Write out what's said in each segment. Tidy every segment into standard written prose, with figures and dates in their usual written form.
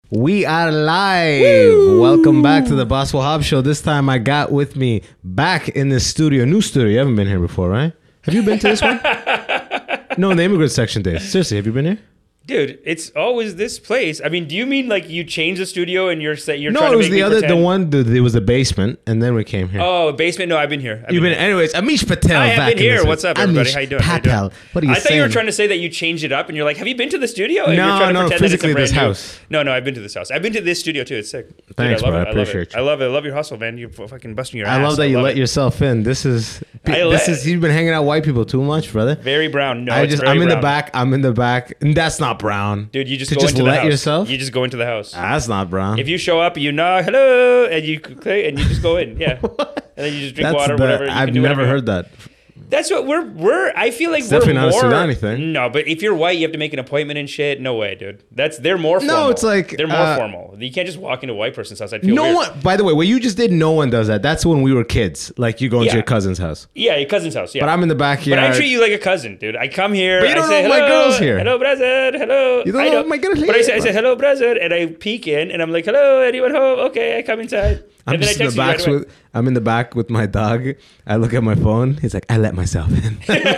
We are live. Woo! Welcome back to the Boswell Hobbs Show. This time I got with me back in the studio, new studio. You haven't been here before, right? Have you been to this one? No, in the immigrant section days. Seriously, have you been here? Dude, it's always this place. I mean, do you mean like you changed the studio and you're No, trying to it was make the me other, pretend? the one. It was the basement, and then we came here. Oh, basement? No, I've been here. You've been, anyways. Amish Patel. I back have been in here. this- What's up, everybody? Amish How you doing? How you Patel. doing? What are you I saying? thought you were trying to say that you changed it up, and you're like, "Have you been to the studio?" And No, you're trying to no, pretend that it's a physically this brand new- house. No, I've been to this house. I've been to this studio too. It's sick. Dude, Thanks, I love bro. it. I appreciate you. I love it. I love your hustle, man. You're fucking busting your ass. I love that you love let it. yourself in. This is you've been hanging out with white people too much, brother. Very brown. No, I'm it's in very the brown. back. I'm in the back. And that's not brown. Dude, you just to go just into the let house. yourself. You just go into the house. That's not brown. If you show up, you knock, hello, and you click, and you just go in, yeah, and then you just drink water, whatever. You I've can do never whatever. heard that. That's what we're. I feel like we're definitely not a more. Sudani thing. No, but if you're white, you have to make an appointment and shit. No way, dude. They're more formal. No, it's like, they're more formal. You can't just walk into a white person's house. I'd feel No weird. one. By the way, what you just did, no one does that. That's when we were kids. Like you go into Yeah. your cousin's house. Yeah, your cousin's house. Yeah, But I'm in the backyard. But I treat you like a cousin, dude. I come here. But you don't I say, know my hello, girl's here. Hello, brother. Hello. You don't I know my girl's But here. I say hello, brother, and I peek in, and I'm like, hello, anyone home? Okay, I come inside. I'm And then just I in the text you right back away. with. I'm in the back with my dog. I look at my phone. He's like, I let myself in.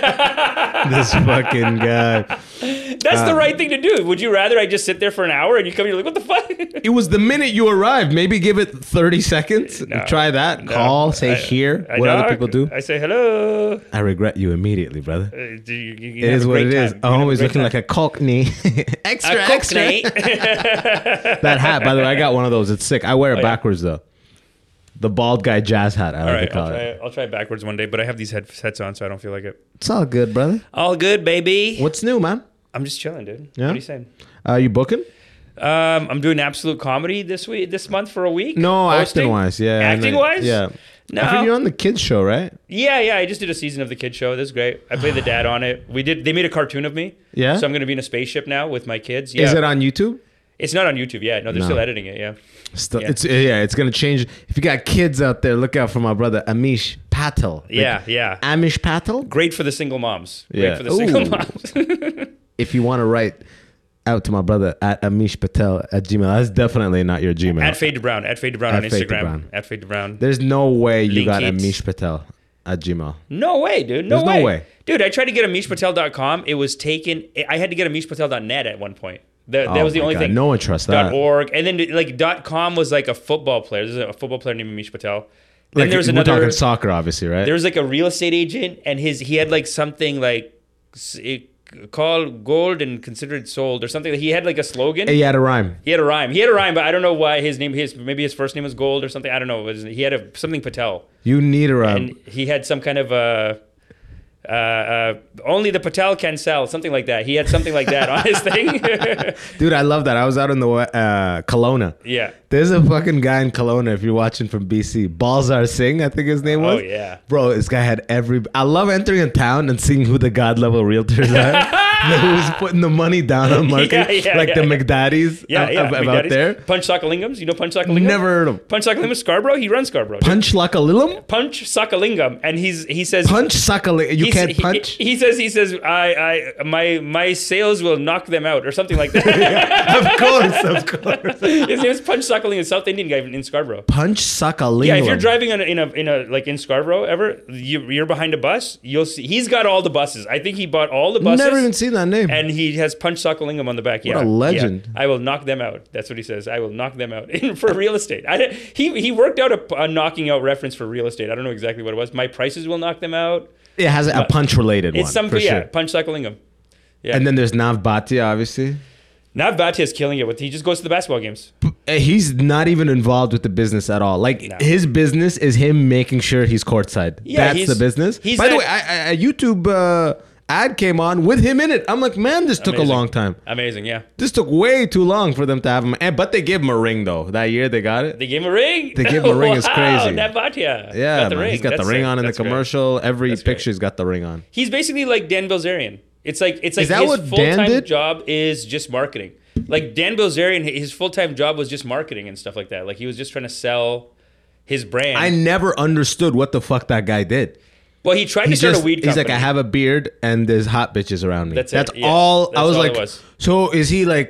This fucking guy. That's the right thing to do. Would you rather I just sit there for an hour and you come here like, what the fuck? It was the minute you arrived. Maybe give it 30 seconds. No. Try that. Call. Say here. I What other knock, people do. I say hello. I regret you immediately, brother. It It is what it is. I'm always looking like a cockney. extra, extra. That hat, by the way, I got one of those. It's sick. I wear it yeah. backwards though. The bald guy jazz hat. I All like right, to call it. I'll try it backwards one day, but I have these headsets on, so I don't feel like it. It's all good, brother. All good, baby. What's new, man? I'm just chilling, dude. Yeah? What are you saying? You booking? I'm doing Absolute Comedy this month for a week. No, hosting. acting wise, yeah. Acting wise? Yeah. No. I think you're on the kids show, right? Yeah. I just did a season of the kid show. This is great. I played the dad on it. They made a cartoon of me. Yeah? So I'm gonna be in a spaceship now with my kids. Yeah. Is it on YouTube? It's not on YouTube yet. No, they're still editing it. Yeah. Still, Yeah. it's gonna change. If you got kids out there, look out for my brother Amish Patel. Yeah. Amish Patel. Great for the single moms. Yeah. Great for the single Ooh. moms. If you want to write out to my brother at Amish Patel at Gmail, that's definitely not your Gmail. At Fade to Brown. At Fade to Brown At on Fade to Instagram. Brown. At Fade to Brown. There's no way you Link got it. Amish Patel at Gmail. No way, dude. There's no way. Dude, I tried to get AmishPatel.com. It was taken. I had to get AmishPatel.net at one point. That was the my only God. thing. No one trusts that. .org. And then like .com was like a football player. There's a football player named Amish Patel. Then Like, there's we're another. talking soccer, obviously, right? There was like a real estate agent, and he had like something like called gold and considered sold or something. He had like a slogan. He had a rhyme. He had a rhyme, but I don't know why maybe his first name was Gold or something. I don't know. He had something Patel, You need a rhyme. and he had some kind of only the Patel can sell, something like that. He had something like that on his thing. Dude, I love that. I was out in the Kelowna. Yeah. There's a fucking guy in Kelowna, if you're watching from BC. Balzar Singh, I think his name was. Oh, yeah. Bro, this guy had I love entering a town and seeing who the God level realtors are. Who's putting the money down on marketing. Like the McDaddies out McDaddy's. there. Punch Sokalingams. You know Punch Sokalingam? Never heard of him. Punch Sokalingam, Scarborough. He runs Scarborough. Punch Lakalilum? Punch Sokalingam, and he says Punch Sakalilum. You can't punch? He says my sales will knock them out or something like that. Of course. His name is Punch Sokalingam, a South Indian guy in Scarborough. Punch Sakalilum. Yeah, if you're driving in a like in Scarborough ever, you're behind a bus, you'll see he's got all the buses. I think he bought all the buses. Never even seen that name. And he has Punch Sokalingam on the back. What a legend. Yeah. I will knock them out. That's what he says. I will knock them out for real estate. He worked out a knocking out reference for real estate. I don't know exactly what it was. My prices will knock them out. It has a punch related one. It's something, for sure. Punch Sokalingam. Yeah. And then there's Nav Bhatia, obviously. Nav Bhatia is killing it. He just goes to the basketball games. He's not even involved with the business at all. Like his business is him making sure he's courtside. Yeah, That's the business. he's By the that- way, a YouTube ad came on with him in it. I'm like, man, this took a long time. Amazing, yeah. This took way too long for them to have him. But they gave him a ring though. That year they got it. They gave him a ring. They gave him a ring. It's Wow, crazy. Nav Bhatia. Yeah, got the man. ring. He's got That's the ring sick. on in the That's great. commercial. Every That's picture great. he's got the ring on. He's basically like Dan Bilzerian. It's like that his what Dan full-time did? job is just marketing. Like Dan Bilzerian, his full-time job was just marketing and stuff like that. Like he was just trying to sell his brand. I never understood what the fuck that guy did. Well, he tried to start a weed company. He's like, I have a beard and there's hot bitches around me. That's That's it, yeah. all. That's I was all like, it was. so is he like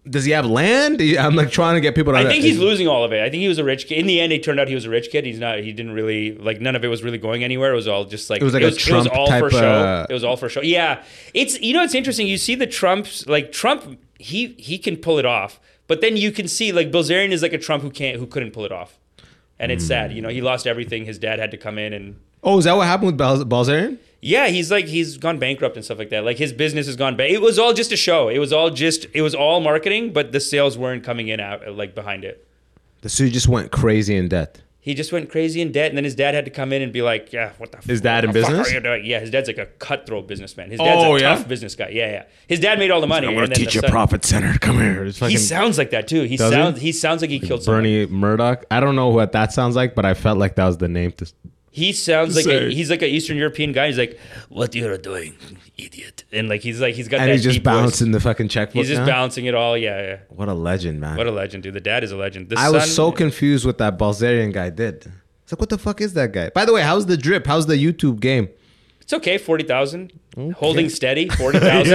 Does he have land? I'm like trying to get people to. I think he's losing all of it. I think he was a rich kid. In the end, it turned out he was a rich kid. He's not. He didn't really like. None of it was really going anywhere. It was all just like. It was like a Trump it was all type. for show. It was all for show. Yeah, it's it's interesting. You see the Trumps like Trump. He can pull it off, but then you can see like Bilzerian is like a Trump who couldn't pull it off, and it's sad. He lost everything. His dad had to come in and. Oh, is that what happened with Bilzerian? Yeah, he's gone bankrupt and stuff like that. Like his business has gone it was all just a show. It was all marketing, but the sales weren't coming in out like behind it. So he just went crazy in debt. He just went crazy in debt, and then his dad had to come in and be like, "Yeah, what the fuck? His dad in business? Are you doing?" Yeah, his dad's like a cutthroat businessman. His dad's a tough business guy. Yeah. His dad made all the money. I'm gonna teach you profit center. Come here. He sounds like that too. He sounds like he killed someone. Bernie Murdoch. I don't know what that sounds like, but I felt like that was the name to. He sounds like he's like an Eastern European guy. He's like, "What you're doing, idiot?" And like he's got and that. He's just deep voice. balancing the fucking checkbook. He's just now? balancing it all. Yeah. What a legend, man. What a legend, dude. The dad is a legend. I was so confused what that Bilzerian guy did. It's like, what the fuck is that guy? By the way, how's the drip? How's the YouTube game? It's okay. 40,000. Okay. Holding steady. 40,000.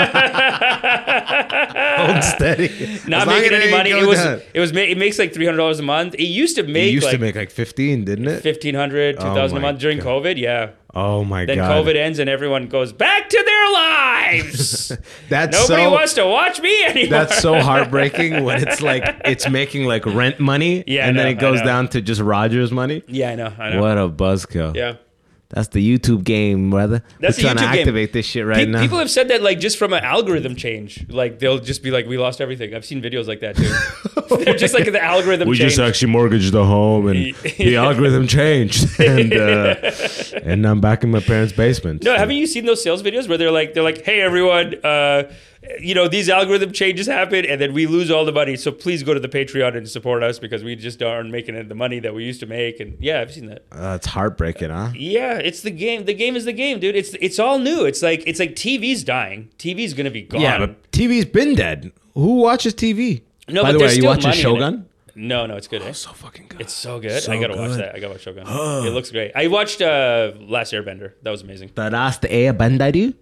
Hold steady. Not making any money. It makes like $300 a month. It used to make like 15, didn't it? 1,500, 2,000 a month during COVID. Yeah. Oh my God. Then COVID ends and everyone goes back to their lives. Nobody wants to watch me anymore. That's so heartbreaking when it's like it's making like rent money. Yeah. And then it goes down to just Rogers money. Yeah, I know. What a buzzkill. Yeah. That's the YouTube game, brother. That's We're trying to activate game. This shit right now. People have said that like just from an algorithm change, like they'll just be like, "We lost everything." I've seen videos like that too. They're just like the algorithm. We changed. just actually mortgaged the home, and the algorithm changed, and I'm back in my parents' basement. No, haven't you seen those sales videos where they're like, "Hey everyone, these algorithm changes happen, and then we lose all the money. So please go to the Patreon and support us because we just aren't making the money that we used to make." And yeah, I've seen that. It's heartbreaking, huh? Yeah, it's the game. The game is the game, dude. It's all new. It's like TV's dying. TV's gonna be gone. Yeah, but TV's been dead. Who watches TV? No, by but the way, are you still watching money in Shogun? No, it's good. It's so fucking good. It's so good. So I gotta watch that. I gotta watch Shogun. It looks great. I watched Last Airbender. That was amazing. The Last Airbender.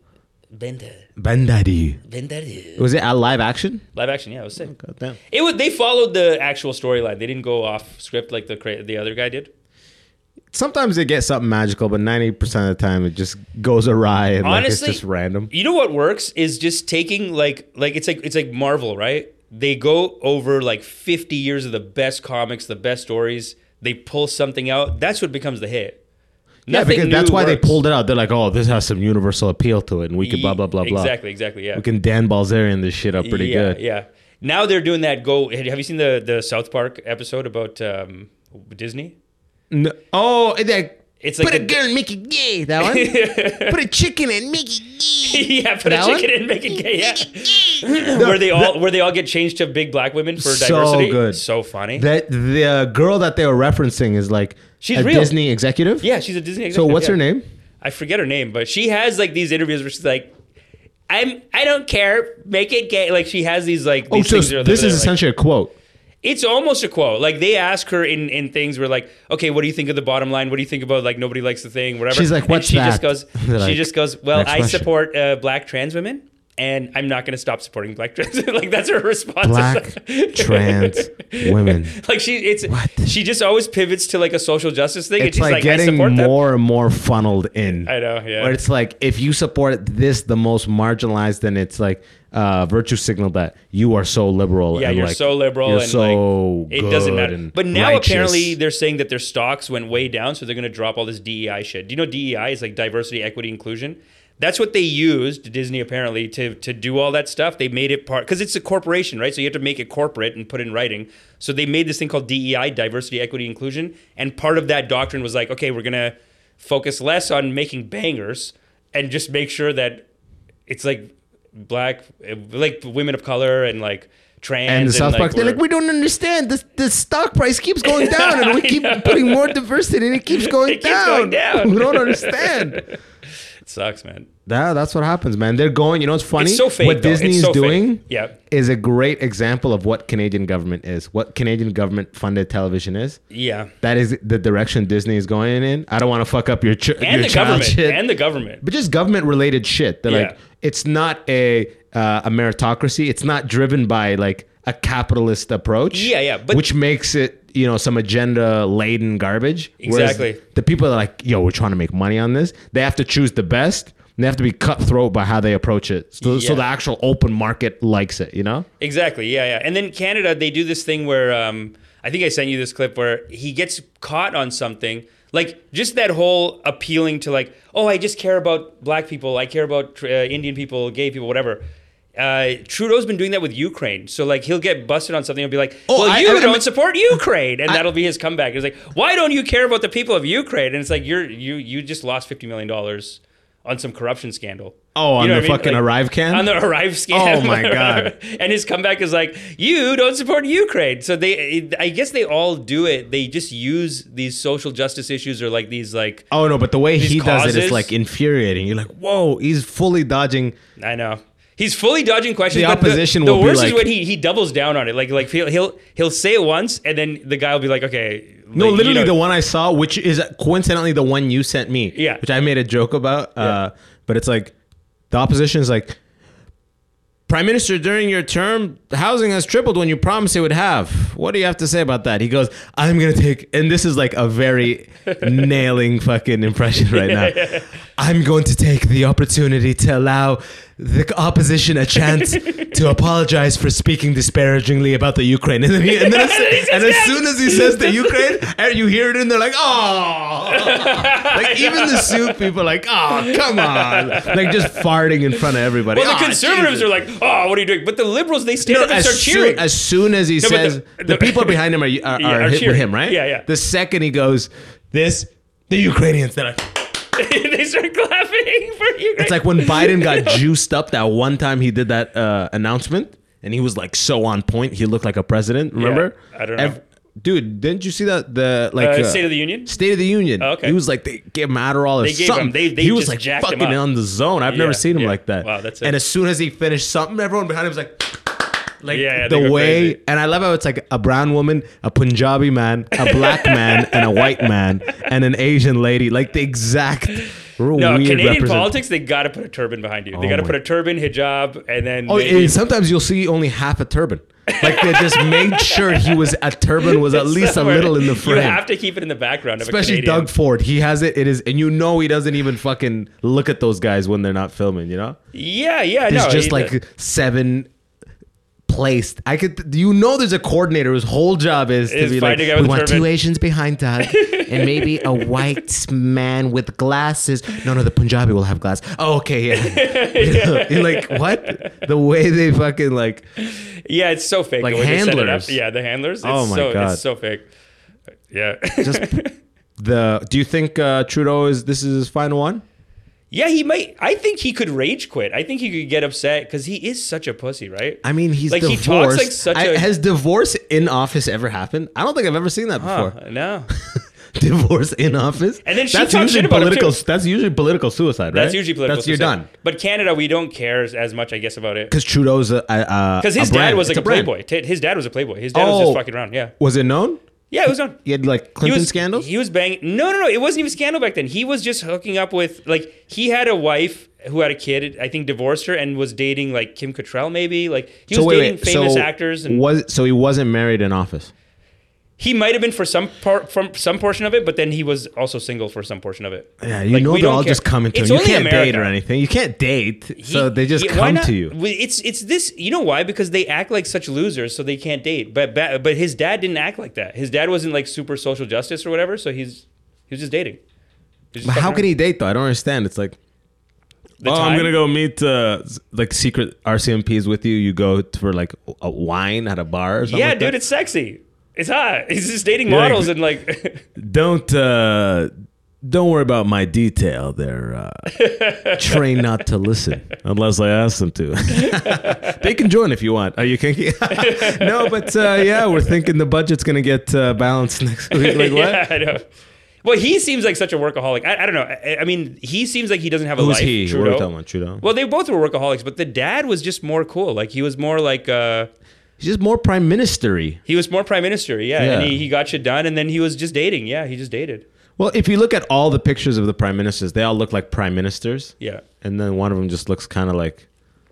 Bender. Was it a live action? Live action, yeah, it was sick. God damn. They followed the actual storyline. They didn't go off script like the other guy did. Sometimes they get something magical, but 90% of the time it just goes awry and honestly, it's just random. You know what works is just taking like it's like Marvel, right? They go over like 50 years of the best comics, the best stories. They pull something out. That's what becomes the hit. Yeah, because that's why they pulled it out. They're like, oh, this has some universal appeal to it, and we could blah, blah, blah, blah. Exactly, yeah. We can Dan Bilzerian this shit up pretty good. Yeah. Now they're doing that. Have you seen the South Park episode about Disney? No. Oh, it's like put a girl and make it gay. That one? Put a chicken and make it gay. Yeah, put a chicken and make it gay, yeah. where they all get changed to big black women for diversity. So good. So funny. The girl that they were referencing is like she's a real. Disney executive? Yeah, she's a Disney executive. So what's her name? I forget her name, but she has like these interviews where she's like, I don't care, make it gay. Like she has these like these things. This is essentially a quote. It's almost a quote. Like they ask her in things where like, okay, what do you think of the bottom line? What do you think about like nobody likes the thing, whatever? She's like, what's that? She just goes, well, I support black trans women. And I'm not going to stop supporting black trans. Like that's her response. Black trans women. Like she just always pivots to like a social justice thing. It's like getting more and more funneled in. I know, yeah. Where it's like if you support this, the most marginalized, then it's like virtue signal that you are so liberal. Yeah, and you're like, so liberal, you're and so like it doesn't matter. But now righteous. apparently they're saying that their stocks went way down, so they're going to drop all this DEI shit. Do you know DEI is like diversity, equity, inclusion? That's what they used, Disney apparently, to do all that stuff. They made it part, because it's a corporation, right? So you have to make it corporate and put it in writing. So they made this thing called DEI, diversity, equity, inclusion. And part of that doctrine was like, okay, we're going to focus less on making bangers and just make sure that it's like black, like women of color and like trans. And the South Park, they're like, we don't understand. The stock price keeps going down and we keep putting more diversity and it keeps going down. We don't understand. sucks, man. That's what happens, man. They're going. You know what's funny? It's so fake. What though. It's Disney's so doing fake. Yeah. is a great example of what Canadian government is. What Canadian government funded television is. Yeah. That is the direction Disney is going in. I don't want to fuck up your And your the child government. shit. And the government. But just government related shit. They're Yeah. like, it's not a meritocracy. It's not driven by like a capitalist approach. Yeah, but which makes it, you know, some agenda laden garbage. Exactly. Whereas the people are like, yo, we're trying to make money on this. They have to choose the best. And they have to be cutthroat by how they approach it. So the actual open market likes it, you know? Exactly. Yeah. And then Canada, they do this thing where I think I sent you this clip where he gets caught on something. Like just that whole appealing to like, oh, I just care about black people. I care about Indian people, gay people, whatever. Trudeau's been doing that with Ukraine. So like he'll get busted on something and be like, well, you don't support Ukraine. And that'll be his comeback. It's like, why don't you care about the people of Ukraine? And it's like, you just lost $50 million on some corruption scandal. Oh, on the fucking Arrive can? On the Arrive scam. Oh my God. And his comeback is like, you don't support Ukraine. So I guess they all do it. They just use these social justice issues or like these like. Oh no, but the way he does it is causes. like infuriating. You're like, whoa, he's fully dodging. I know. He's fully dodging questions. The but opposition the will be worst like, is when he doubles down on it. Like he'll say it once and then the guy will be like, okay. No, like, literally the one I saw, which is coincidentally the one you sent me. Yeah. Which I made a joke about. But it's like the opposition is like, Prime Minister, during your term, housing has tripled when you promised it would have. What do you have to say about that? He goes, I'm going to take, and this is like a very nailing fucking impression right now. I'm going to take the opportunity to allow the opposition a chance to apologize for speaking disparagingly about the Ukraine. And as soon as he says the Ukraine, you hear it and they're like, oh. Like even the Sioux people are like, oh, come on. Like just farting in front of everybody. Well, the conservatives are like, oh, what are you doing? But the liberals, they stand up and start cheering. As soon as he says, the people behind him are hit with him, right? Yeah. The second he goes, the Ukrainians, they're like, they start clapping for Ukraine. it's like when Biden got juiced up that one time he did that announcement and he was like so on point. He looked like a president. Remember? Yeah, I don't know. Dude, didn't you see that? State of the Union? State of the Union. Oh, okay. He was like, they gave him Adderall or They gave something. him- they he was just like jacked him fucking up. on the zone. I've never seen him like that. Wow, that's it. And as soon as he finished something, everyone behind him was like they the go way, crazy. and I love how it's like a brown woman, a Punjabi man, a black man, and a white man, and an Asian lady, like the exact No, weird Canadian politics, they got to put a turban behind you. They got to put a turban, hijab, and then. And sometimes you'll see only half a turban. Like they just made sure a turban was at least a little in the frame. You have to keep it in the background. Especially of a Canadian. Doug Ford, he has it. It is, and you know he doesn't even fucking look at those guys when they're not filming. You know, Yeah, there's no, just like 7 placed. There's a coordinator whose whole job is to be like, find a guy we with a want turban." 2 Asians behind Doug and maybe a white man with glasses. No, the Punjabi will have glasses. Oh, okay, yeah. You're like, what? The way they fucking like. Yeah, it's so fake. Like the way they set it up. handlers. Yeah, the handlers. Oh my God. It's so fake. Yeah. Just do you think Trudeau this is his final one? Yeah, he might. I think he could rage quit. I think he could get upset because he is such a pussy, right? I mean, he's like divorced. he talks like such a. Has divorce in office ever happened? I don't think I've ever seen that before. No. Divorce in office, And then she that's talks usually shit about him, political. too. That's usually political suicide, right? That's usually political. That's you're suicide. done But Canada, we don't care as much, I guess, about it. because Trudeau's Because his dad was like a playboy. His dad was a playboy. His dad was just fucking around. Yeah. Was it known? Yeah, it was on. He had like Clinton scandals. He was banging. No. It wasn't even scandal back then. He was just hooking up with he had a wife who had a kid. I think divorced her and was dating like Kim Cattrall maybe. Like he was dating famous actors. And so he wasn't married in office. he might have been for some portion of it, but then he was also single for some portion of it. Yeah, we they're all don't care. just coming to It's him. You only can't date America. or anything. You can't date, so they just why come not? to you. It's this. You know why? Because they act like such losers, so they can't date. But his dad didn't act like that. His dad wasn't like super social justice or whatever. So he was just dating. He was just But how fucking can around. he date though? I don't understand. It's like, The I'm time? gonna go meet like secret RCMPs with you. You go for like a wine at a bar or something. Yeah, like dude, that? it's sexy. It's hot. He's just dating You're like- models and like. Don't worry about my detail. They're trained not to listen unless I ask them to. They can join if you want. Are you kinky? No, but yeah, we're thinking the budget's gonna get balanced next week. Like what? Yeah, I know. Well, he seems like such a workaholic. I don't know. I mean, he seems like he doesn't have a Who's life. he? Trudeau. What are we talking about? Trudeau? Well, they both were workaholics, but the dad was just more cool. Like he was more like He's just more prime minister-y. he was more prime minister. Yeah, Yeah. and he got shit done, and then he was just dating. Yeah, he just dated. Well, if you look at all the pictures of the prime ministers, they all look like prime ministers. Yeah. And then one of them just looks kind of like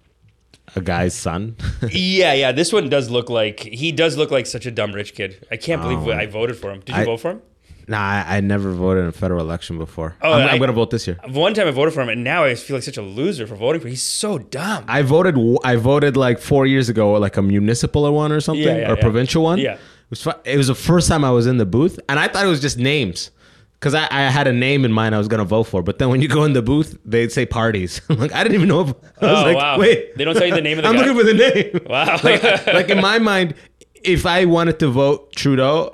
a guy's son. Yeah. This one does look like he does look like such a dumb rich kid. I can't believe I voted for him. Did you vote for him? Nah, I never voted in a federal election before. Oh, I'm going to vote this year. One time I voted for him, and now I feel like such a loser for voting for him. He's so dumb. I voted like 4 years ago, like a municipal one or something, or provincial one. Yeah. It was the first time I was in the booth, and I thought it was just names. Because I had a name in mind I was going to vote for. But then when you go in the booth, they'd say parties. I'm like, I didn't even know. I was like, wow. wait. They don't tell you the name of the I'm guy? looking for the name. Wow. like in my mind, if I wanted to vote Trudeau,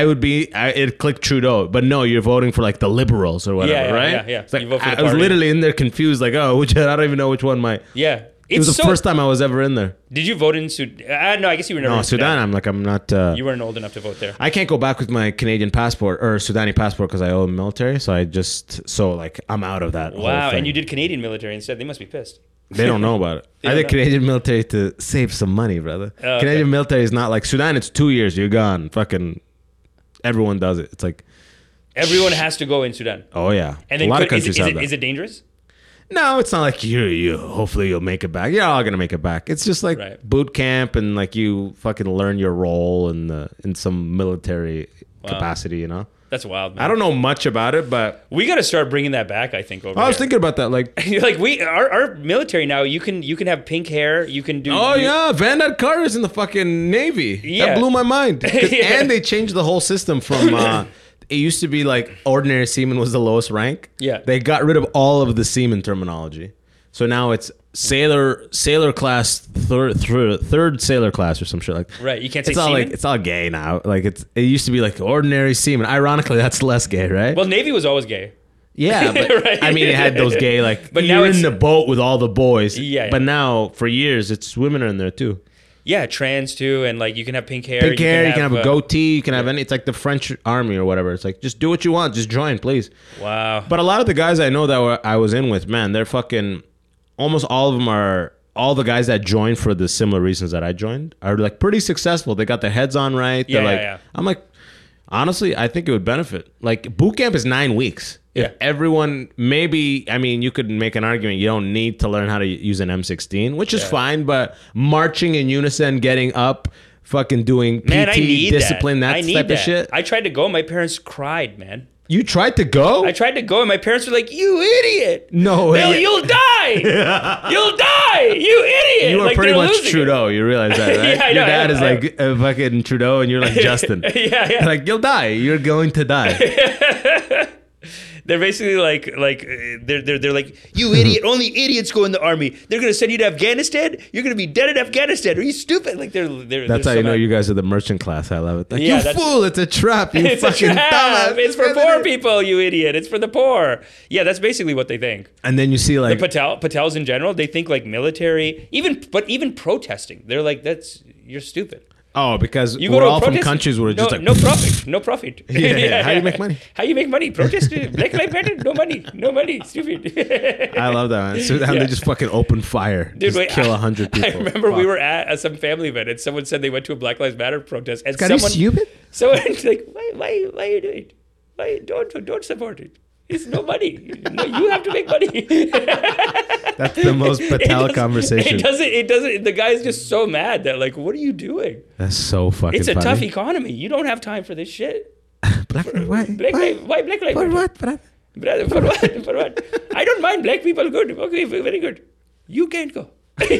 it'd click Trudeau. But no, you're voting for like the Liberals or whatever, right? Yeah. It's like, You vote for the I was party. literally in there confused, like, oh, I don't even know which one Yeah. It was the first time I was ever in there. Did you vote in Sudan? No, I guess you were never No, in Sudan, I'm not... You weren't old enough to vote there. I can't go back with my Canadian passport or Sudani passport because I owe the military. So I'm out of that. Wow, whole thing. and you did Canadian military instead. They must be pissed. They don't know about it. I don't did know. Canadian military to save some money, brother. Oh, okay. Canadian military is not like Sudan. It's 2 years. You're gone. Fucking everyone does it. It's like, Everyone has to go in Sudan. oh yeah, And then a lot of countries have that. is it dangerous? No, it's not like you. Hopefully you'll make it back. You're all gonna make it back. It's just like Right. boot camp and like you fucking learn your role in some military capacity. You know. That's wild, man. I don't know much about it, but We got to start bringing that back. I think over I was here. thinking about that. Like, like our military now. You can have pink hair. You can do. oh yeah, Van Dyke Carter's in the fucking Navy. Yeah. That blew my mind. 'Cause- Yeah. And they changed the whole system from. It used to be like ordinary seaman was the lowest rank. Yeah. They got rid of all of the seaman terminology. So now it's sailor class, third sailor class or some shit like. Right, you can't say it's all seaman? like it's all gay now. Like it used to be like ordinary seaman. Ironically, that's less gay, right? Well, Navy was always gay. Yeah, but Right. I mean, it had those gay like. But now you're it's- in the boat with all the boys. Yeah. But now for years, it's women are in there too. Yeah, trans too, and like you can have pink hair. Pink hair, you can have a uh, goatee, you can have any. It's like the French army or whatever. It's like just do what you want, just join, please. Wow. But a lot of the guys I know that I was in with, man, they're fucking. Almost all of them are. All the guys that joined for the similar reasons that I joined are like pretty successful. They got their heads on right. They're Yeah, like, yeah. I'm like, honestly, I think it would benefit. Like boot camp is 9 weeks. If Yeah. everyone, maybe, I mean, you could make an argument. You don't need to learn how to use an M16, which is Yeah. fine. But marching in unison, getting up, fucking doing PT, Man, I need discipline, that. that I need type that. of shit. I tried to go. My parents cried, man. You tried to go? I tried to go, and my parents were like, "You idiot! No way. They'll- You'll die! You'll die! You idiot!" You were Like, pretty they're much losing it. Trudeau. You realize that, right? Yeah, I Your know, dad I is know. like fucking Trudeau, and you're like Justin. Yeah. Like you'll die. You're going to die. They're basically they're like, "You idiot! Only idiots go in the army. They're gonna send you to Afghanistan. You're gonna be dead in Afghanistan. Are you stupid?" Like they're. That's they're how you so know mad. you guys are the merchant class. I love it. Like, Yeah, you that's- fool! It's a trap. You It's a fucking trap. dumbass. It's for poor people, you idiot. It's for the poor. Yeah, that's basically what they think. And then you see like Patels in general, they think like military, even protesting. They're like, you're stupid. because You we're go to a all from protest, countries where it's just like no profit, no profit. Yeah. How do you make money? How you make money? Protest, Black Lives Matter, no money, stupid. I love that, man. So they just fucking open fire, Dude, just wait, kill 100 people. I remember we Fuck. were at some family event and someone said they went to a Black Lives Matter protest and Are you someone stupid? someone's like, why are you doing it? Why don't support it? It's no money. No, you have to make money. That's the most Patel conversation. It doesn't. The guy's just so mad that like, what are you doing? That's so fucking. It's a funny. tough economy. You don't have time for this shit. Why? Why Black Lives For Matter? what? Brother? Brother, for what? For what? I don't mind black people. Good. Okay, very good. You can't go.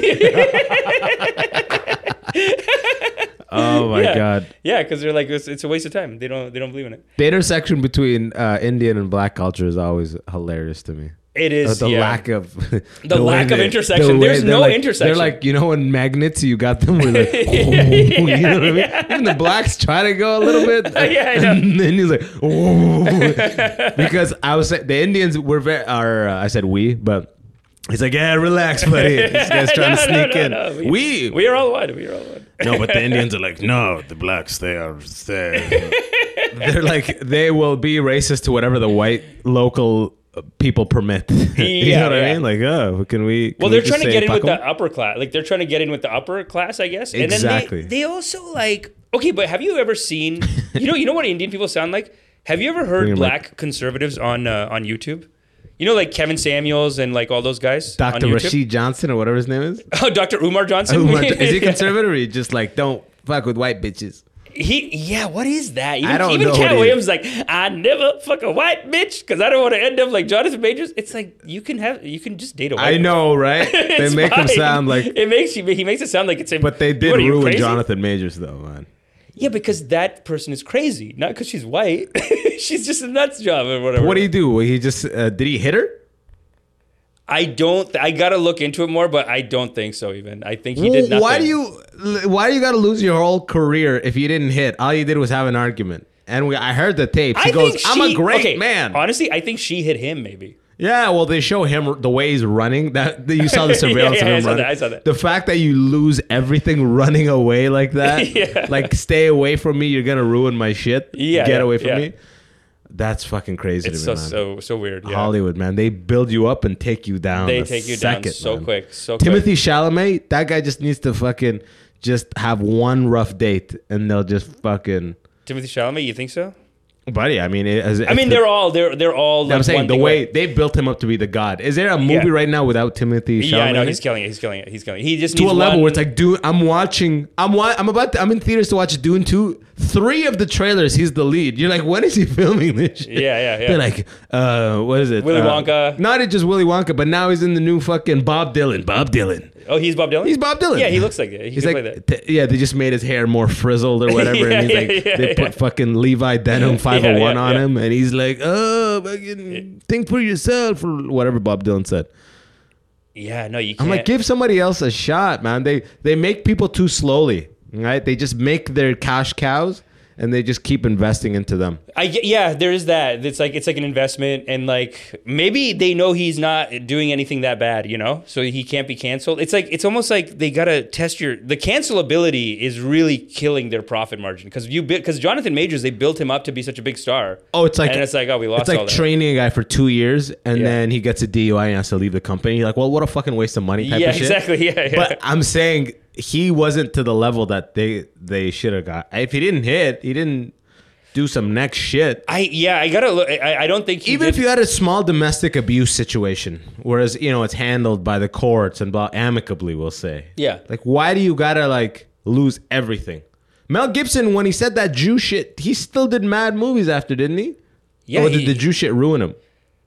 Oh my Yeah. god. Yeah, because they're like, it's a waste of time. They don't believe in it. The intersection between Indian and black culture is always hilarious to me. It is The yeah. lack of The way lack of they- intersection. the way There's they're no like- intersection. They're like, you know, when magnets you got them with like, oh, you know what I mean? Even the blacks try to go a little bit, Yeah, I know. and then he's like, oh, because I was saying the Indians were I said we, but he's like, yeah, relax, buddy. This guy's trying to sneak in. No. We We are all one. We are all one. no, but the Indians are like, no, the blacks, they're they're like they will be racist to whatever the white local people permit. You know what I mean? Like, oh, can we? Well, can they're we trying just to say get in with Paco? the upper class. Like they're trying to get in with the upper class, I guess. Exactly. And then they also like okay, but have you ever seen? You know what Indian people sound like? Have you ever heard black conservatives on YouTube? You know, like Kevin Samuels and like all those guys. Dr. on YouTube? Rashid Johnson or whatever his name is. Oh, Dr. Umar Johnson. Is he conservative or he just like don't fuck with white bitches? What is that? I don't even know Cat what Williams like, I never fuck a white bitch because I don't want to end up like Jonathan Majors. It's like you can just date a white. I know, right? They It's make him fine. sound like. he makes it sound like it's him. But they did What, are you ruin crazy? Jonathan Majors, though, man. Yeah, because that person is crazy, not because she's white. She's just a nuts job or whatever. What did he do? He just did he hit her? I gotta look into it more, but I don't think so. Even I think he did nothing. Why do you got to lose your whole career if you didn't hit? All you did was have an argument. And I heard the tapes. He goes, "I'm a great man." Honestly, I think she hit him. Maybe. Yeah, well, they show him the way he's running. That you saw the surveillance of him running. I saw that. The fact that you lose everything running away like that, like stay away from me, you're gonna ruin my shit. Get away from me. That's fucking crazy It's to me, man. so weird. Yeah. Hollywood, man, they build you up and take you down. They take you down so quick. Timothy Chalamet, that guy just needs to fucking just have one rough date, and they'll just fucking. Timothy Chalamet, you think so? Buddy, I mean, they're all. Like I'm saying one the thing way they built him up to be the god. Is there a movie right now without Timothy Chalamet? Yeah, I know he's killing it. He just to needs a level one- where it's like, dude, I'm in theaters to watch Dune 2. 3 of the trailers, he's the lead. You're like, when is he filming this shit? Yeah. They're like, what is it? Willy Wonka. Not just Willy Wonka, but now he's in the new fucking Bob Dylan. Oh, he's Bob Dylan? He's Bob Dylan. Yeah, he looks like it. He's like, play that. they just made his hair more frizzled or whatever. And he's like, they put fucking Levi Denim 501 on him. And he's like, oh, fucking think for yourself or whatever Bob Dylan said. Yeah, no, you can't. I'm like, give somebody else a shot, man. They make people too slowly, right? They just make their cash cows and they just keep investing into them. There is that. It's like an investment, and like maybe they know he's not doing anything that bad, you know, so he can't be canceled. It's almost like they gotta test the cancelability is really killing their profit margin because Jonathan Majors, they built him up to be such a big star. Oh, it's like we lost. It's like all that. training a guy for 2 years and then he gets a DUI and has to leave the company. You're like, well, what a fucking waste of money type of shit. Exactly. Yeah. But I'm saying he wasn't to the level that they should have got. If he didn't hit, he didn't do some next shit. I gotta look. I don't think even if you had a small domestic abuse situation, whereas it's handled by the courts and amicably, we'll say. Yeah. Like, why do you gotta like lose everything? Mel Gibson, when he said that Jew shit, he still did mad movies after, didn't he? Yeah. Or did the Jew shit ruin him?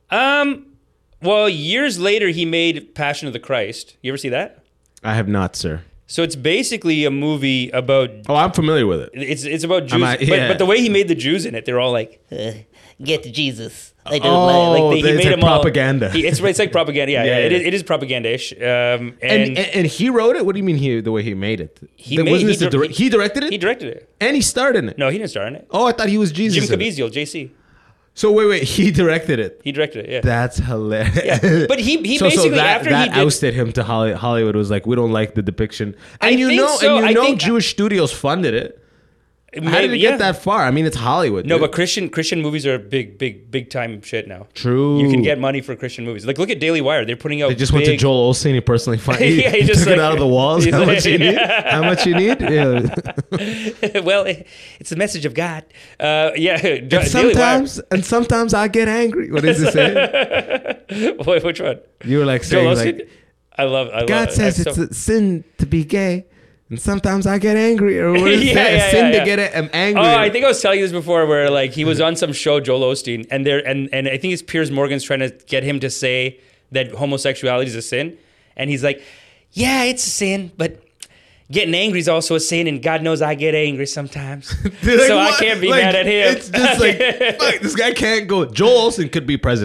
Well, years later, he made Passion of the Christ. You ever see that? I have not, sir. So it's basically a movie about. Oh, I'm familiar with it. It's about Jews, yeah. but the way he made the Jews in it, they're all like, "Get to Jesus." They do it's he like made them propaganda. It's like propaganda. Yeah. It is propaganda-ish. And he wrote it. What do you mean the way he made it? He directed it. He directed it. And he starred in it. No, he didn't star in it. Oh, I thought he was Jesus. Jim Caviezel, JC. So wait, he directed it. He directed it. Yeah. That's hilarious. Yeah. But he basically after that he did, ousted him to Hollywood. Was like, we don't like the depiction. And I think Jewish studios funded it. Maybe, How did it get that far? I mean, it's Hollywood. No, dude. but Christian movies are big time shit now. True. You can get money for Christian movies. Like, look at Daily Wire. They're putting out. They just went to Joel Osteen. He personally he just took it out of the walls. How much you need? How much you need? Yeah. Well, it's the message of God. Yeah. Sometimes I get angry. What does it say? Wait, which one? You were like saying like, I love. God says it's a sin to be gay. And sometimes I get angry, or what is that? Sin to get angry. Oh, I think I was telling you this before, where like he was on some show, Joel Osteen, and I think it's Piers Morgan's trying to get him to say that homosexuality is a sin, and he's like, yeah, it's a sin, but getting angry is also a sin, and God knows I get angry sometimes, Dude, so I can't be mad at him. It's just like, fuck, this guy can't go. Joel Osteen could be president.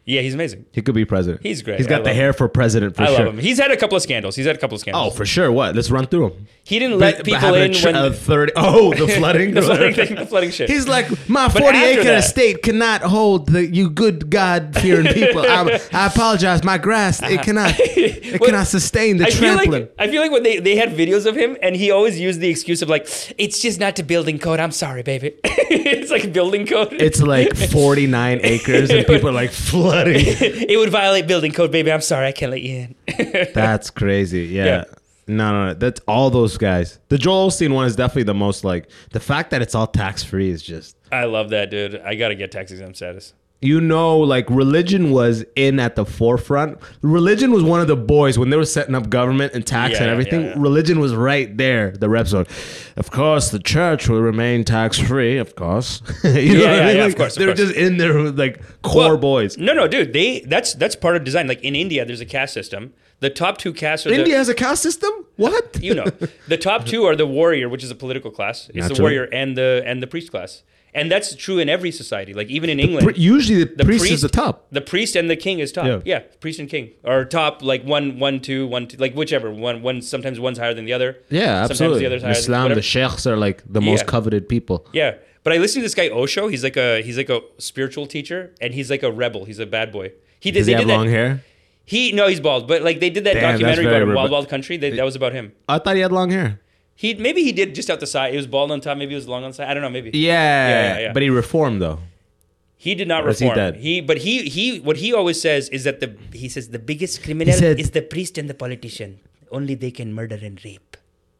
Yeah, he's amazing. He could be president. He's great. He's I got the love hair for president for I sure. love him. He's had a couple of scandals. Oh, for sure. What? Let's run through them. He didn't let people in when the flooding. the flooding thing, the flooding shit. He's like, my But 40 after acre that- estate cannot hold you good God fearing people. I apologize. My grass it cannot sustain the trampling. I feel like when they had videos of him and he always used the excuse of like, it's just not the building code. I'm sorry, baby. It's like building code. It's like 49 acres and people are like flooding. It would violate building code, baby. I'm sorry, I can't let you in. That's crazy. Yeah. No. That's all those guys. The Joel Osteen one is definitely the most like the fact that it's all tax free is just. I love that, dude. I gotta get tax exempt status. Like religion was in at the forefront. Religion was one of the boys when they were setting up government and tax and everything. Yeah. Religion Religion was right there. The reps were, of course, the church will remain tax free. Of course, you know what I mean? yeah, Like, of course. they were just in there with like core boys. No, dude. That's part of design. Like in India, there's a caste system. The top two castes are India has a caste system. What? the top two are the warrior, which is a political class. It's the Naturally. warrior and the priest class. And that's true in every society. Like even in England, Usually the priest is the top. The priest and the king is top. Yeah, priest and king are top. Like one, two, like whichever one. Sometimes one's higher than the other. Yeah, Sometimes absolutely. the other's higher Islam, than the whatever. sheikhs are like the most coveted people. Yeah, but I listened to this guy Osho. He's like a spiritual teacher, and he's like a rebel. He's a bad boy. Does he have long hair? No, he's bald. But like they did that Damn, that's documentary very about rare, Wild but- Wild Country. That was about him. I thought he had long hair. Maybe he did just out the side. It was bald on top. Maybe it was long on the side. I don't know. Maybe. Yeah. But he reformed though. He did not Or is he reform. dead? But what he always says is that he says the biggest criminal is the priest and the politician. Only they can murder and rape.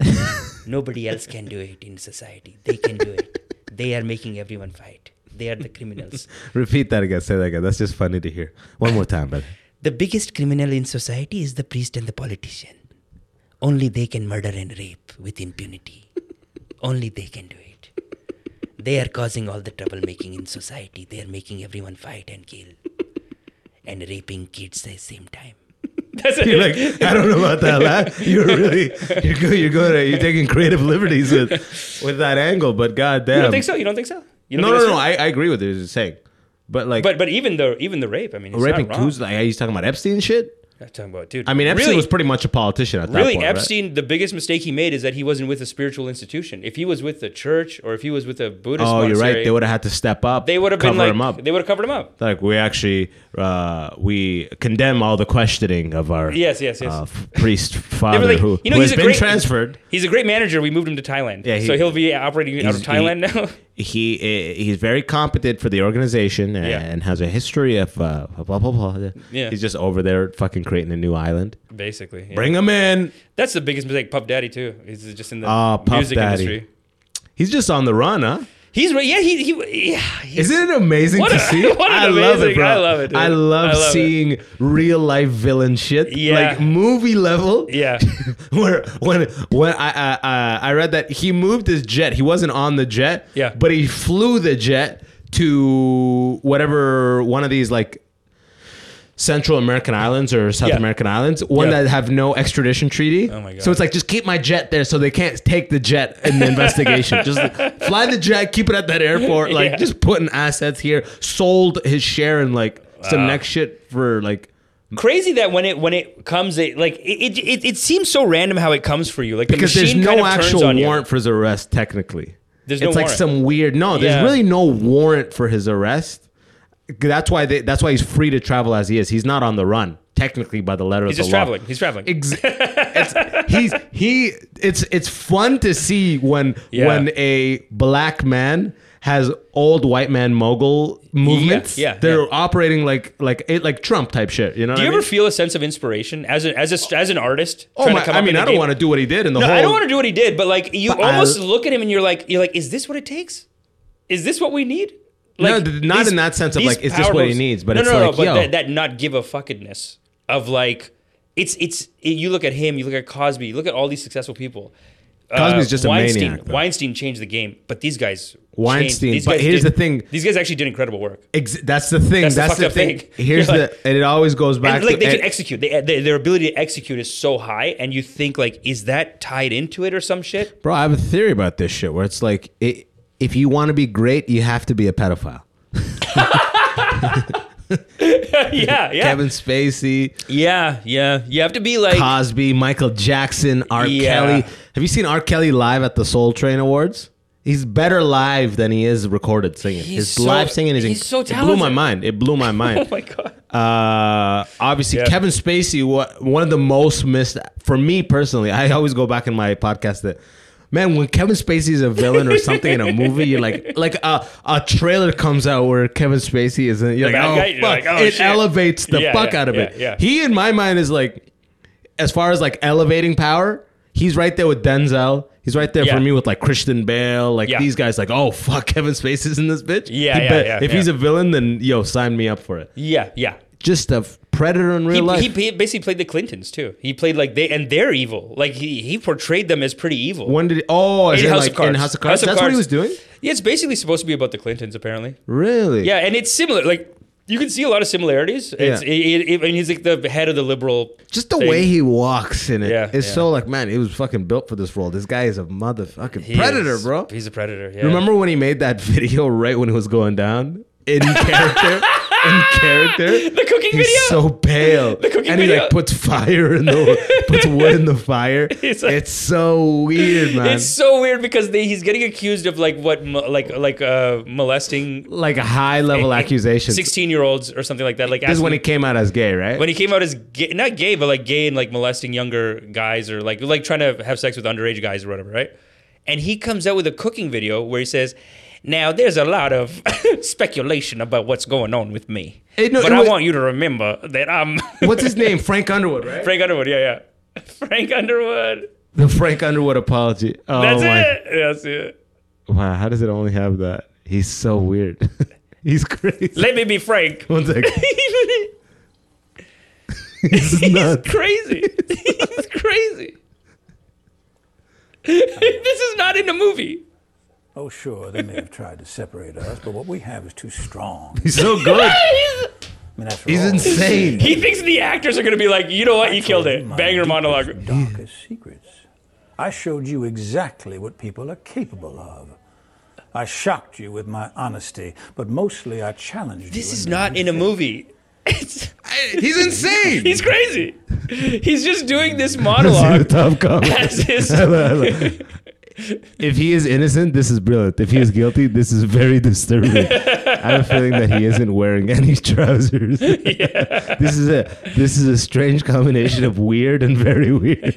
Nobody else can do it in society. They can do it. They are making everyone fight. They are the criminals. Repeat that again. Say that again. That's just funny to hear. One more time, brother. The biggest criminal in society is the priest and the politician. Only they can murder and rape with impunity. Only they can do it. They are causing all the troublemaking in society. They are making everyone fight and kill. And raping kids at the same time. You're like, I don't know about that. You're taking creative liberties with that angle, but goddamn. You don't think so? You don't think so? You don't No, think no, that's no. I agree with what you're saying, but like, But even the rape, I mean, it's raping not wrong. who's like, he's talking about Epstein shit. I'm talking about, dude. I mean, Epstein really, was pretty much a politician at that really point. Right? Epstein. The biggest mistake he made is that he wasn't with a spiritual institution. If he was with the church or if he was with a Buddhist Oh, you're monastery, right. They would have had to step up. they would have been cover like, him up. they would have covered him up. Like we actually we condemn all the questioning of our Yes. priest They father were like, who you know, has he's a been great transferred. He's a great manager. We moved him to Thailand. Yeah, so he'll be operating out of Thailand now. He's very competent for the organization and has a history of blah blah blah. Yeah. He's just over there fucking creating a new island. Basically, yeah. Bring him in. That's the biggest mistake. Puff Daddy too. He's just in the Puff music Daddy. industry. He's just on the run, huh? He's right. Yeah, he's, Isn't it amazing What to a- see? what an I love it, amazing- bro. I love it, dude. I love I love it. seeing real life villain shit, Yeah. like movie level. Yeah. Where when I read that he moved his jet, he wasn't on the jet. Yeah. But he flew the jet to whatever one of these like Central American islands or South Yeah. American islands, one Yeah. that have no extradition treaty. Oh my God. So it's like just keep my jet there, so they can't take the jet in the investigation. Just fly the jet, keep it at that airport. Like Yeah. just putting assets here. Sold his share in like some next shit for like. Crazy that when it comes, it seems so random how it comes for you. Like the Because there's machine no kind of turns actual on you. warrant for his arrest, technically. There's It's no like warrant. some weird. No, there's Yeah. really no warrant for his arrest. That's why he's free to travel as he is. He's not on the run, technically, by the letter He's of the just law. traveling. He's traveling. It's fun to see when Yeah. a black man has old white man mogul movements. Yeah, They're yeah. operating like Trump type shit. You know? Do what you I ever mean? feel a sense of inspiration as an artist? Oh trying my! to come I up mean, in the I don't game? want to do what he did in the No, whole. I don't want to do what he did, but like you But almost look at him and you're like, is this what it takes? Is this what we need? Like, not in that sense of these like, is this power what he moves- needs? But no, it's no, like, no, but yo, that not give a fuckedness of like, you look at him, you look at Cosby, you look at all these successful people. Cosby's just a Weinstein, maniac, bro. Weinstein changed the game, but these guys. Weinstein, These but guys here's the thing. These guys actually did incredible work. That's the thing. That's the That's fucked the up thing. thing. Here's You're the, and it always goes back And like to they can execute. Their ability to execute is so high, and you think like, is that tied into it or some shit? bro. I have a theory about this shit where it's like, if you want to be great, you have to be a pedophile. yeah. Kevin Spacey, Yeah. You have to be like Cosby, Michael Jackson, R. Yeah. Kelly. Have you seen R. Kelly live at the Soul Train Awards? He's better live than he is recorded singing. His live singing is he's so it blew my talented. mind. It blew my mind. Oh my god. Obviously, Yeah. Kevin Spacey, one of the most missed for me personally. I always go back in my podcast that, man, when Kevin Spacey is a villain or something in a movie, you're like a trailer comes out where Kevin Spacey is in, you're like, bad oh guy, you're fuck, like, oh, it shit. elevates the Yeah, fuck yeah, out of yeah, it. yeah. He in my mind is like, as far as like elevating power, he's right there with Denzel. He's right there Yeah. for me with like Christian Bale, like Yeah. these guys. Like, oh fuck, Kevin Spacey's in this bitch. Yeah, He yeah, bet- yeah, If yeah. he's a villain, then yo, sign me up for it. Yeah. Just a predator in real life. He basically played the Clintons too. He played like they're evil. Like he portrayed them as pretty evil. When did? As In in, House like of Cards. in House of Cards. House of That's what he Cards. was doing. Yeah, it's basically supposed to be about the Clintons apparently. Really? Yeah, and it's similar. Like you can see a lot of similarities. It's, Yeah. and he's like the head of the liberal. Just the thing. way he walks in it. Yeah, It's yeah. so like, man, he was fucking built for this role. This guy is a motherfucking He predator, is- bro. He's a predator. Yeah. Remember when he made that video right when it was going down in character? In character, the cooking he's video? so pale, The cooking and he video? like puts fire in the puts wood in the fire. It's like- it's so weird, man. It's so weird because he's getting accused of like molesting like a high level accusation. 16-year-olds or something like that. Like This is when he asking- came out as gay, right? when he came out as gay, not gay, but like gay and like molesting younger guys or like trying to have sex with underage guys or whatever, right? And he comes out with a cooking video where he says, "Now there's a lot of speculation about what's going on with me, but I want you to remember that I'm What's his name? Frank Underwood, right? Frank Underwood." Yeah. Frank Underwood. The Frank Underwood apology. Oh That's my! it. That's it. Wow, how does it only have that? He's so weird. He's crazy. Let me be Frank. One second. He's He's nuts. crazy. He's crazy. This is not in the movie. Oh, sure, they may have tried to separate us, but what we have is too strong. He's so good. I mean, after He's all, insane. He thinks the actors are going to be like, you know what, you killed it. my Banger deepest, monologue. darkest secrets. I showed you exactly what people are capable of. I shocked you with my honesty, but mostly I challenged you. This is in not in a movie. It's, He's insane. he's crazy. He's just doing this the monologue top comment. as his. If he is innocent, this is brilliant. If he is guilty, this is very disturbing. I have a feeling that he isn't wearing any trousers. This is a strange combination of weird and very weird.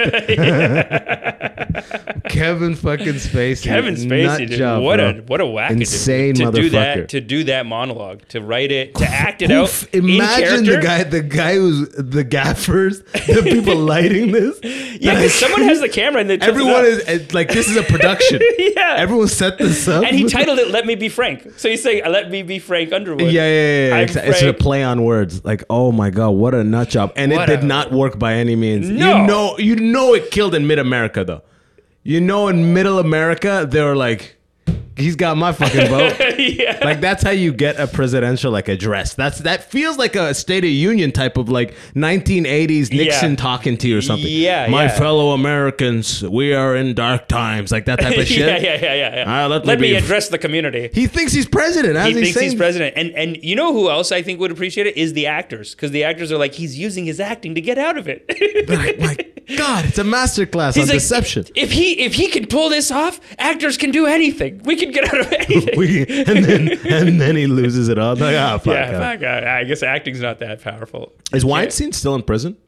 Kevin fucking Spacey. Kevin Spacey, nut dude, job, what bro. a wackadoo. Insane to do motherfucker. that monologue, to write it, to act it out. Imagine in character. the guy who's the gaffers, the people lighting this. Yeah, because someone has the camera and they tilt it Everyone up. is like, this is a production. Yeah. Everyone set this up. And he titled it "Let Me Be Frank." So he's saying, "Let me be Frank Underwood." Yeah. I'm It's a Frank. play on words. Like, oh my god, what a nut job! And What it did a- not work by any means. No. You know it killed in Mid America though. You know, in Middle America, they were like, he's got my fucking vote. Yeah. Like that's how you get a presidential like address. That feels like a State of Union type of like 1980s Nixon Yeah. talking to you or something. Yeah, my yeah. fellow Americans, we are in dark times. Like that type of shit. Yeah. Let Let me me be- address the community. He thinks he's president. As He thinks he's saying- president, and you know who else I think would appreciate it is the actors, because the actors are like, he's using his acting to get out of it. Like, my God, it's a masterclass on He's like, deception. If he can pull this off, actors can do anything. We can get out of anything. and then he loses it all. Like, ah, fuck. Yeah, fuck, I guess acting's not that powerful. Is Weinstein still in prison?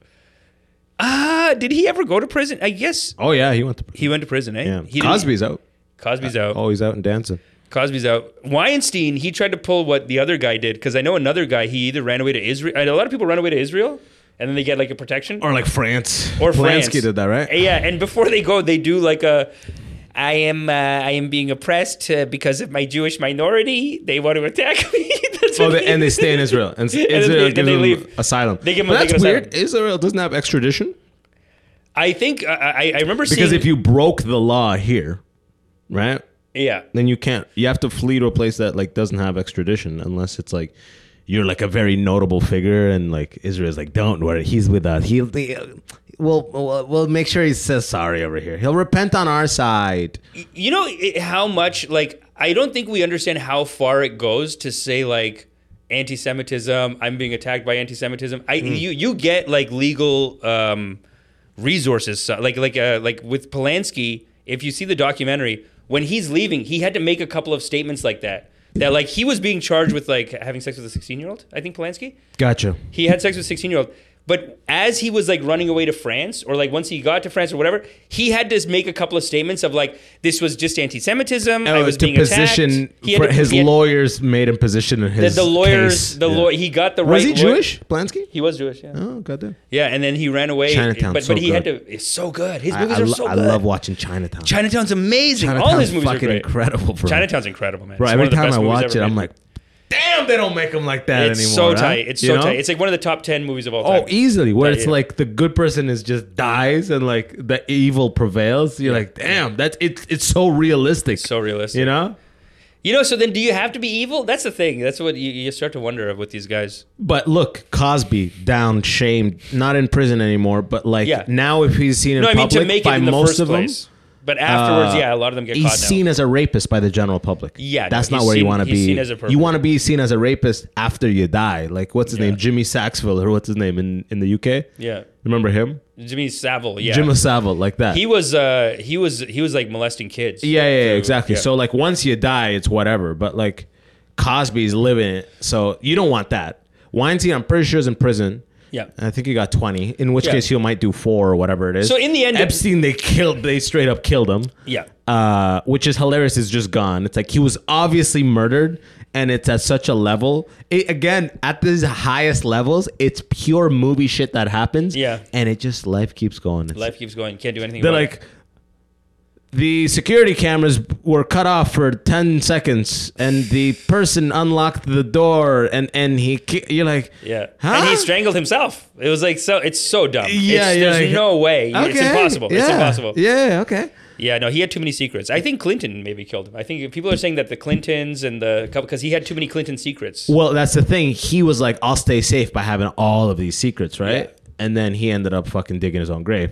Did he ever go to prison? I guess Oh yeah, he went to prison. he went to prison, eh? Yeah. He didn't- Cosby's out. Cosby's out. Oh, he's out and dancing. Cosby's out. Weinstein, he tried to pull what the other guy did, because I know another guy, he either ran away to Israel. A lot of people run away to Israel, and then they get like a protection. Or like France. Or France. Polanski did that, right? Yeah, and before they go, they do like a, I am being oppressed because of my Jewish minority. They want to attack me. That's what And they stay in Israel. And Israel then gives they them leave. asylum. They give them- But they that's get weird. asylum. Israel doesn't have extradition. I think I remember Because seeing. if you broke the law here, right? Yeah. Then you can't. You have to flee to a place that like doesn't have extradition unless it's like you're like a very notable figure and like Israel's like, don't worry, he's with us. We'll make sure he says sorry over here. He'll repent on our side. You know how much, like, I don't think we understand how far it goes to say, like, anti-Semitism. I'm being attacked by anti-Semitism. You get like legal resources. So, like with Polanski, if you see the documentary, when he's leaving, he had to make a couple of statements like that. That like he was being charged with like having sex with a 16-year-old. I think Polanski. Gotcha. He had sex with a 16-year-old. But as he was like running away to France, or like once he got to France or whatever, he had to make a couple of statements of like, this was just anti-Semitism. I was being position attacked. His lawyers made him position in his the lawyers, case. lawyer, he got the right. Was he Jewish, Polanski? He was Jewish. Yeah. Oh, goddamn. Yeah, and then he ran away. Chinatown's but so he had good. to. It's so good. His movies are so I good. love watching Chinatown. Chinatown's amazing. Chinatown's All his movies are fucking great. incredible, bro. Chinatown's incredible, man. Bro, It's every one of the time best I movies watch ever it, I'm made. like, damn, they don't make them like that It's anymore. so huh? tight. It's You so know? tight. It's like one of the top 10 movies of all time. Oh, easily. Where it's Yeah. like the good person is just dies and like the evil prevails. You're like, damn, it's so realistic. So realistic. You know? So then do you have to be evil? That's the thing. That's what you start to wonder with these guys. But look, Cosby down, shamed, not in prison anymore. But like now, if he's seen in public to make it by in the most first of them, place. But afterwards, a lot of them get he's caught seen now. as a rapist by the general public. Yeah, that's no, not he's where you seen- want to he's be. seen as a pervert. You want to be seen as a rapist after you die. Like what's his Yeah. name, Jimmy Saxville, or what's his name in the UK? Yeah. Remember him? Jimmy Savile, yeah. Jimmy Savile, like that. He was like molesting kids. Yeah, through- exactly. yeah. So like once you die, it's whatever. But like Cosby's living it, so you don't want that. Weinstein, I'm pretty sure is in prison. Yeah. I think he got 20. In which Yeah. case he might do 4 or whatever it is. So in the end- Epstein, they straight up killed him. Yeah. Which is hilarious. Is just gone. It's like he was obviously murdered, and it's at such a level. Again, at these highest levels, it's pure movie shit that happens. Yeah. And it just life keeps going. Life keeps going. Can't do anything They're about like, the security cameras were cut off for 10 seconds and the person unlocked the door and you're like, it. Yeah. huh? And he strangled himself. It was like it's so dumb. Yeah, There's like, no way. It's impossible. It's impossible. Yeah, okay. Yeah, no, he had too many secrets. I think Clinton maybe killed him. I think people are saying that the Clintons and because he had too many Clinton secrets. Well, that's the thing. He was like, I'll stay safe by having all of these secrets, right? Yeah. And then he ended up fucking digging his own grave.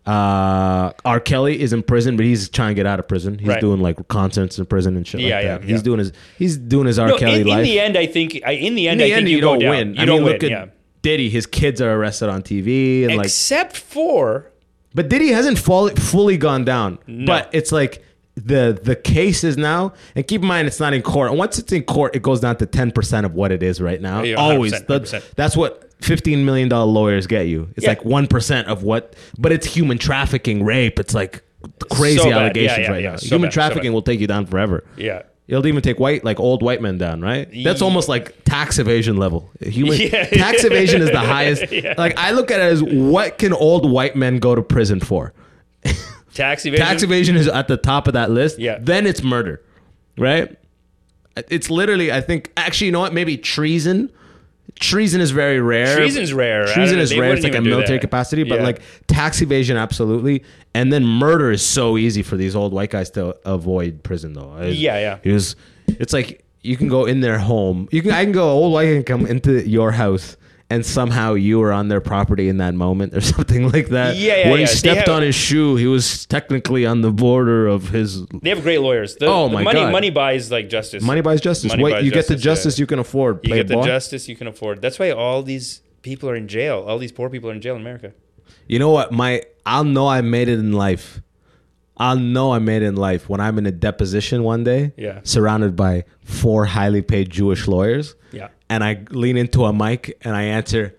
R. Kelly is in prison, but he's trying to get out of prison. He's Right. doing like concerts in prison and shit like that. Yeah. He's doing his R. No, Kelly life. in the end, I think. In the end, you go don't down. win. You don't win. Look at Yeah. Diddy. His kids are arrested on TV and Except for but Diddy hasn't fully gone down. No. But it's like the case is now, and keep in mind it's not in court. And once it's in court, it goes down to 10% of what it is right now. Yeah, 100%, Always. 100%. That's what $15 million lawyers get you. It's Yeah. like 1% of what, but it's human trafficking, rape. It's like crazy So bad. allegations Yeah, right yeah, now. so Human bad, so trafficking bad. will take you down forever. yeah. It'll even take old white men down, right? That's Ye- almost like tax evasion level. Yeah. Tax evasion is the highest. Yeah. Like I look at it as what can old white men go to prison for? Tax evasion. Tax evasion is at the top of that list. Yeah. Then it's murder, right? It's literally, I think, actually, you know what? Maybe treason. Treason is very rare. Treason's rare. Treason is They rare. It's wouldn't like a even do military that. capacity, but Yeah. like tax evasion, absolutely. And then murder is so easy for these old white guys to avoid prison, though. Yeah. It's like you can go in their home. I can go, old white can come into your house. And somehow you were on their property in that moment or something like that. Yeah. When he They stepped have- on his shoe, he was technically on the border of his. They have great lawyers. Oh, my God. Money buys like justice. Money buys justice. Money buys You get the justice, justice yeah. you can afford. You get the playboy. justice you can afford. That's why all these people are in jail. All these poor people are in jail in America. You know what? I'll know I made it in life. I'll know I made it in life when I'm in a deposition one day, Yeah. surrounded by 4 highly paid Jewish lawyers. Yeah. And I lean into a mic and I answer,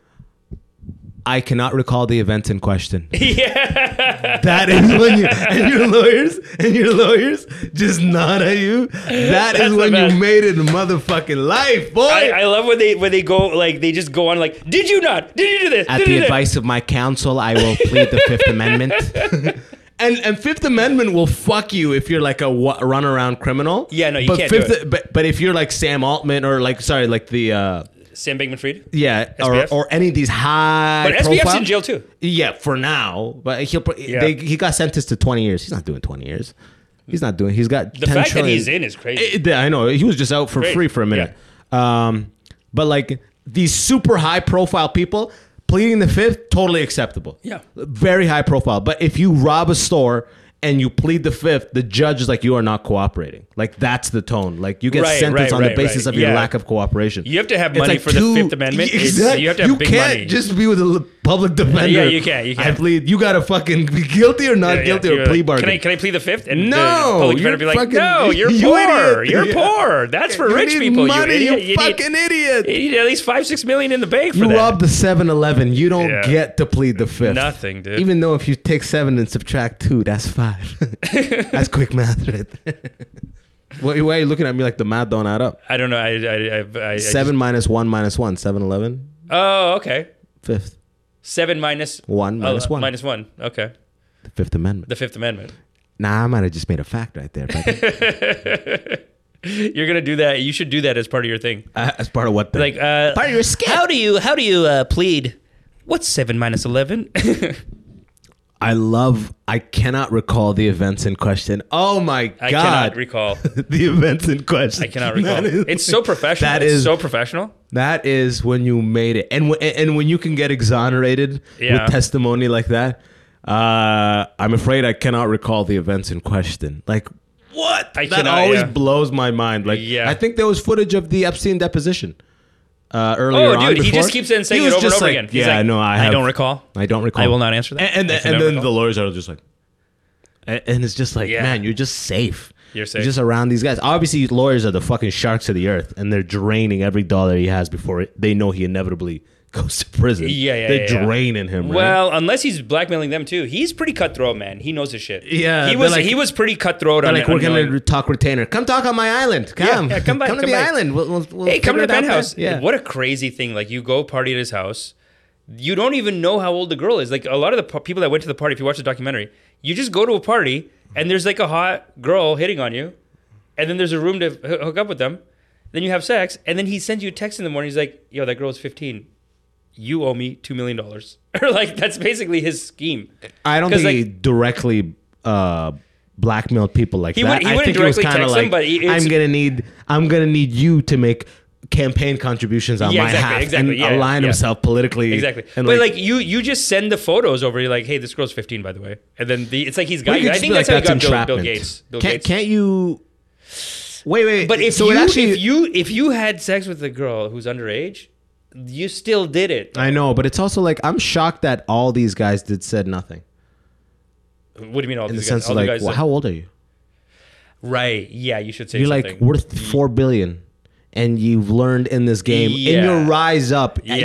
I cannot recall the events in question. Yeah. That is when your lawyers just nod at you. That is the when best. you made it in motherfucking life, boy. I love when they go like they just go on like, did you not? Did you do this? At Did the you do that?" advice of my counsel, I will plead the Fifth Amendment. And Fifth Amendment will fuck you if you're like a runaround criminal. Yeah, no, you but can't do it. But if you're like Sam Altman or like the Sam Bankman-Fried. yeah SBF? or any of these high But SBF's profile in jail too. Yeah, for now. But he got sentenced to 20 years. He's not doing 20 years. He's not doing. He's got The 10 fact trillion. that he's in is crazy. I know. He was just out for Great. free for a minute. But like these super high profile people pleading the Fifth, totally acceptable. Yeah. Very high profile. But if you rob a store and you plead the fifth, the judge is like, you are not cooperating. Like, that's the tone. Like, you get sentenced on the basis of your lack of cooperation. You have to have money for the Fifth Amendment. Exactly. You have to have big money. You can't just be with a public defender. Yeah, you can't. I plead. You got to fucking be guilty or not guilty or plea bargain. Can I plead the fifth? And no. The public defender be like, no, you're poor. You're poor. That's for rich people. Money, you idiot. You fucking idiot. You need at least $5-6 million in the bank for that. You robbed the 7-Eleven. You don't get to plead the fifth. Nothing, dude. Even though if you take 7 and subtract 2, that's 5. That's quick math right there. Why are you looking at me like the math don't add up? I don't know. I 7 minus 1 minus 1. 7-Eleven. Oh, okay. Fifth. 7 minus 1 minus 1. Minus 1. Okay. The Fifth Amendment. The Fifth Amendment. Nah, I might have just made a fact right there. You're gonna do that. You should do that as part of your thing. As part of what thing? Like part of your skit. How do you plead? What's 7 minus 11? I cannot recall the events in question. Oh my God. I cannot recall. The events in question. I cannot recall. It's so professional. It's so professional. That is when you made it. And when you can get exonerated with testimony like that, I'm afraid I cannot recall the events in question. Like, what? That always blows my mind. Like, I think there was footage of the Epstein deposition. Earlier on, he just keeps saying it over and over again. He's like, I don't recall. I don't recall. I will not answer that. And then the lawyers are just like, and it's just like, man, you're just safe. You're safe. You're just around these guys. Obviously, lawyers are the fucking sharks of the earth, and they're draining every dollar he has before they know he inevitably goes to prison. They're draining him. Right? Well, unless he's blackmailing them too. He's pretty cutthroat, man. He knows his shit. Yeah, he was pretty cutthroat. Like, we're gonna talk retainer. Come talk on my island. Come to the island. We'll hey, come to the penthouse. Yeah. Like, what a crazy thing. Like, you go party at his house. You don't even know how old the girl is. Like, a lot of the people that went to the party, if you watch the documentary, you just go to a party and there's like a hot girl hitting on you, and then there's a room to hook up with them. Then you have sex, and then he sends you a text in the morning. He's like, "Yo, that girl's 15. You owe me $2 million." Or like, that's basically his scheme. I don't think he directly blackmailed people like that. He wouldn't directly text them, but I'm gonna need you to make campaign contributions on my half and align himself politically. Exactly. And but like you just send the photos over. You're like, hey, this girl's 15, by the way. And then it's like he's got. I think that's how he got Bill Gates. Can't you? Wait. But if you had sex with a girl who's underage, you still did it. I know, but it's also like, I'm shocked that all these guys said nothing. What do you mean all these In guys? the sense of like, well, how old are you? Right. Yeah, you should say you're something. You're like worth $4 billion. And you've learned in this game, in your rise up, Trump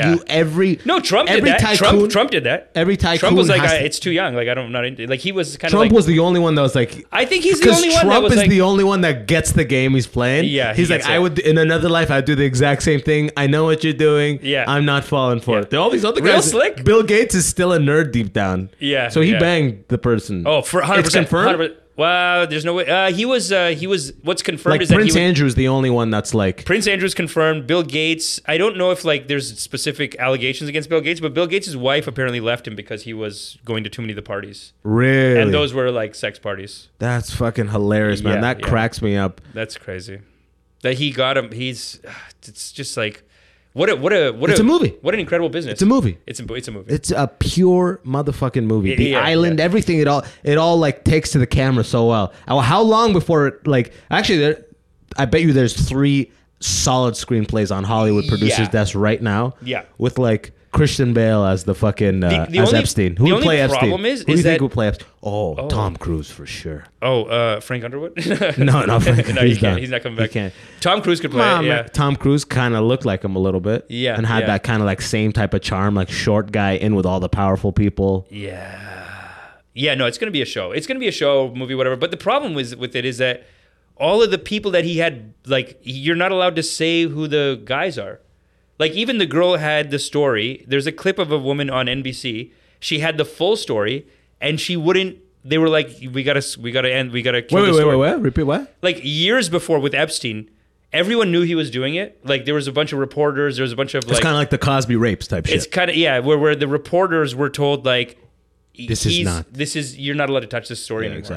did that. Tycoon, Trump did that. Every tycoon, Trump was like, it's too young. Like, I'm not into. Like, he was kind of. Trump was the only one that was like. I think he's the only one. Trump is the only one that gets the game he's playing. Yeah, he's like, I would in another life, I'd do the exact same thing. I know what you're doing. Yeah, I'm not falling for it. All these other guys. Real slick. Bill Gates is still a nerd deep down. Yeah. So he banged the person. Oh, for 100%. It's confirmed. 100%. Well, there's no way. He was. What's confirmed like is that Prince Andrew's the only one that's like. Prince Andrew's confirmed. Bill Gates. I don't know if like there's specific allegations against Bill Gates, but Bill Gates' wife apparently left him because he was going to too many of the parties. Really? And those were like sex parties. That's fucking hilarious, man. That cracks me up. That's crazy. That he got him. It's just like. It's a movie. What an incredible business. It's a movie. It's a movie. It's a pure motherfucking movie. The island, everything, it all like takes to the camera so well. How long before actually I bet you there's 3 solid screenplays on Hollywood producers' desks right now. Yeah. With like Christian Bale as the fucking as Epstein. Who would play Epstein? Who do you think would play Epstein? Oh, Tom Cruise for sure. Oh, Frank Underwood? No, Frank. No, he can't. He's not coming back. He can't. Tom Cruise could play it, yeah. Tom Cruise kind of looked like him a little bit. Yeah. And had that kind of like same type of charm, like short guy in with all the powerful people. Yeah. Yeah, no, it's going to be a show. It's going to be a show, movie, whatever. But the problem with it is that all of the people that he had, like, you're not allowed to say who the guys are. Like, even the girl had the story. There's a clip of a woman on NBC. She had the full story, and she wouldn't. They were like, we gotta end. We gotta kill the story. Wait. Repeat what? Like, years before with Epstein, everyone knew he was doing it. Like, there was a bunch of reporters. There was a bunch of like. It's kind of like the Cosby rapes type shit. It's kind of where the reporters were told like, you're not allowed to touch this story anymore. Exactly.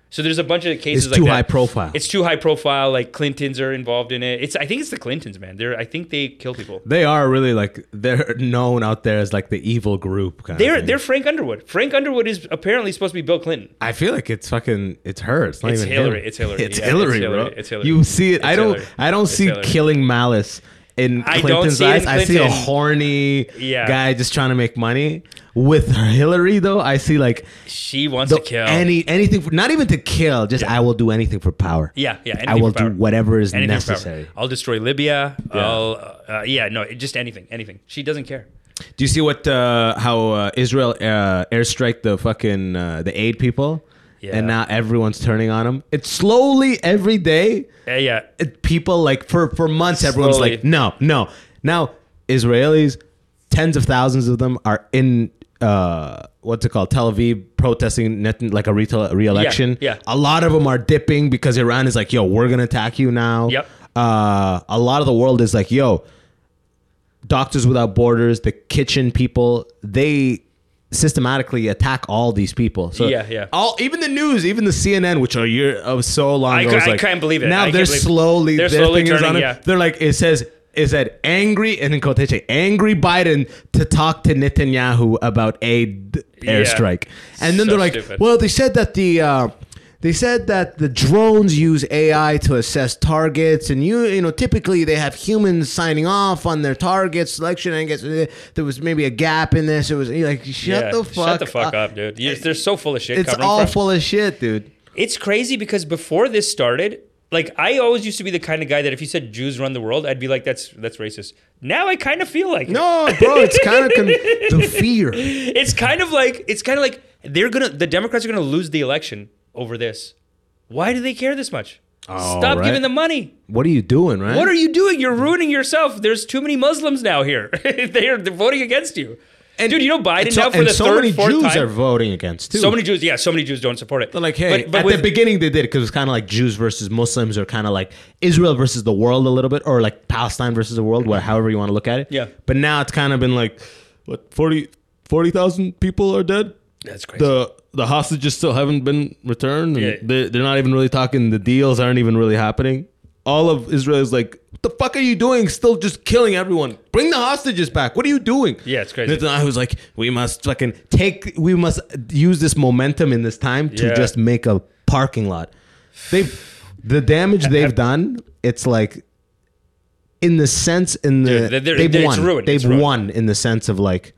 So there's a bunch of cases It's like too that. high profile. It's too high profile. Like Clintons are involved in it. I think it's the Clintons, man. I think they kill people. They are really like, they're known out there as like the evil group kind of thing. They're Frank Underwood. Frank Underwood is apparently supposed to be Bill Clinton. I feel like it's her. It's not It's even Hillary. him. It's Hillary. It's Yeah, Hillary, it's bro. Hillary. It's Hillary. You see it. It's I don't Hillary. see Hillary. killing malice in I don't Clinton's see it in eyes. I see a Clinton. horny Yeah. guy just trying to make money. With Hillary though, I see like She wants to kill. anything for, not even to kill, just I will do anything for power. Yeah. Anything I will for power. do whatever is Anything for power. necessary. I'll destroy Libya. Yeah. No, just anything. She doesn't care. Do you see how Israel airstrike the fucking the aid people? Yeah. And now everyone's turning on them. It's slowly every day. Yeah. People like for months, everyone's Slowly. like, no. Now Israelis, tens of thousands of them are in what's it called, Tel Aviv, protesting like a re-election. Yeah. A lot of them are dipping because Iran is like, yo, we're gonna attack you now. Yep. A lot of the world is like, yo, Doctors Without Borders, the kitchen people, they systematically attack all these people. So Yeah. even the news, even the CNN, which of so long ago, was I like, can't believe it. Now I they're can't believe it. slowly They're their slowly fingers turning, on it. yeah. They're like, it said angry, and in quotation, angry Biden to talk to Netanyahu about aid airstrike. And then So they're like, stupid. well, they said that the drones use AI to assess targets, and you know typically they have humans signing off on their target selection. I guess there was maybe a gap in this. It was like shut the fuck up, dude. They're so full of shit. It's covering all from. full of shit, dude. It's crazy because before this started, like I always used to be the kind of guy that if you said Jews run the world, I'd be like, that's racist. Now I kind of feel like No, bro, it's kind of the fear. it's kind of like the Democrats are gonna lose the election over this. Why do they care this much? Oh, Stop right. giving them money. What are you doing, right? What are you doing? You're ruining yourself. There's too many Muslims now here. they're voting against you. And, Dude, you know Biden so, now for and the so third, many fourth Jews time. are voting against too. So many Jews don't support it. They're like, hey, but at the beginning they did because it was kind of like Jews versus Muslims, or kind of like Israel versus the world a little bit, or like Palestine versus the world, however you want to look at it. Yeah. But now it's kind of been like, what, 40,000 people are dead? That's crazy. The hostages still haven't been returned, and Yeah. they're not even really talking. The deals aren't even really happening. All of Israel is like, what the fuck are you doing? Still just killing everyone. Bring the hostages back. What are you doing? Yeah, it's crazy. I was like, we must use this momentum in this time to Yeah. just make a parking lot. The damage they've done, it's like, in the sense, Dude, they've it's won. ruined. They've It's ruined. won in the sense of like,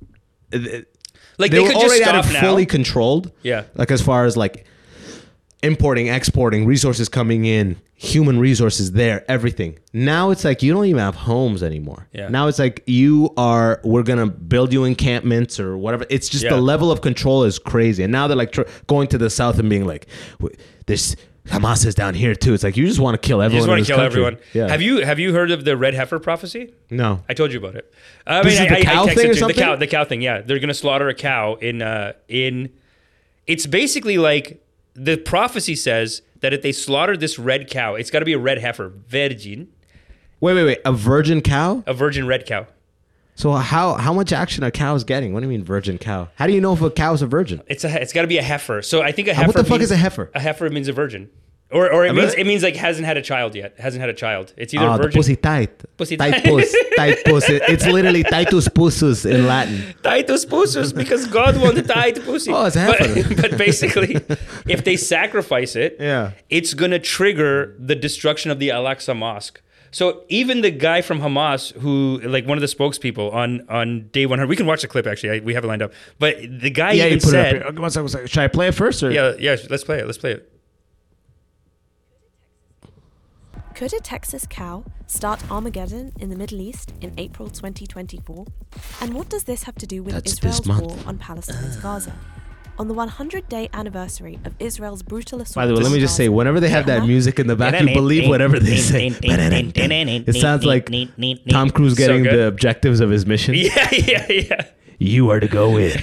Like they they were could just already stop had it now. fully controlled. Yeah. Like as far as like importing, exporting, resources coming in, human resources there, everything. Now it's like you don't even have homes anymore. Yeah. Now it's like we're gonna build you encampments or whatever. It's just Yeah. the level of control is crazy. And now they're like going to the south and being like, this Hamas is down here too. It's like you just want to kill everyone. You just want in to this kill country. everyone. Yeah. Have you heard of the red heifer prophecy? No. I told you about it. I This is the cow texted thing or you. something? The cow thing. Yeah, they're gonna slaughter a cow in. It's basically like the prophecy says that if they slaughter this red cow, it's got to be a red heifer, virgin, Wait. A virgin cow? a virgin red cow. So how much action are cows getting? What do you mean virgin cow? How do you know if a cow is a virgin? It's got to be a heifer. So I think a heifer. What the fuck means- is a heifer? A heifer means a virgin. Or it Really? means like hasn't had a child yet. Hasn't had a child. It's either The virgin. pussy tight. Pussy tight tight. puss. Tight puss. It's literally titus pussus in Latin. Titus pussus because God wanted tight pussy. Oh, it's a heifer. But basically, if they sacrifice it, Yeah. it's gonna trigger the destruction of the Al-Aqsa Mosque. So even the guy from Hamas, who like one of the spokespeople on day 100, we can watch the clip actually. We have it lined up. But the guy Yeah, even you put said, it up here. One second. Should I play it first? Or? yeah, let's play it. Let's play it. Could a Texas cow start Armageddon in the Middle East in April 2024? And what does this have to do with That's Israel's this month. war on Palestine's Gaza? On the 100-day anniversary of Israel's brutal assault By the way, let on me just say, Gaza, whenever they have that Hamas- music in the back, you believe whatever they say. It sounds like Tom Cruise getting good. the objectives of his mission. Yeah. You are to go in.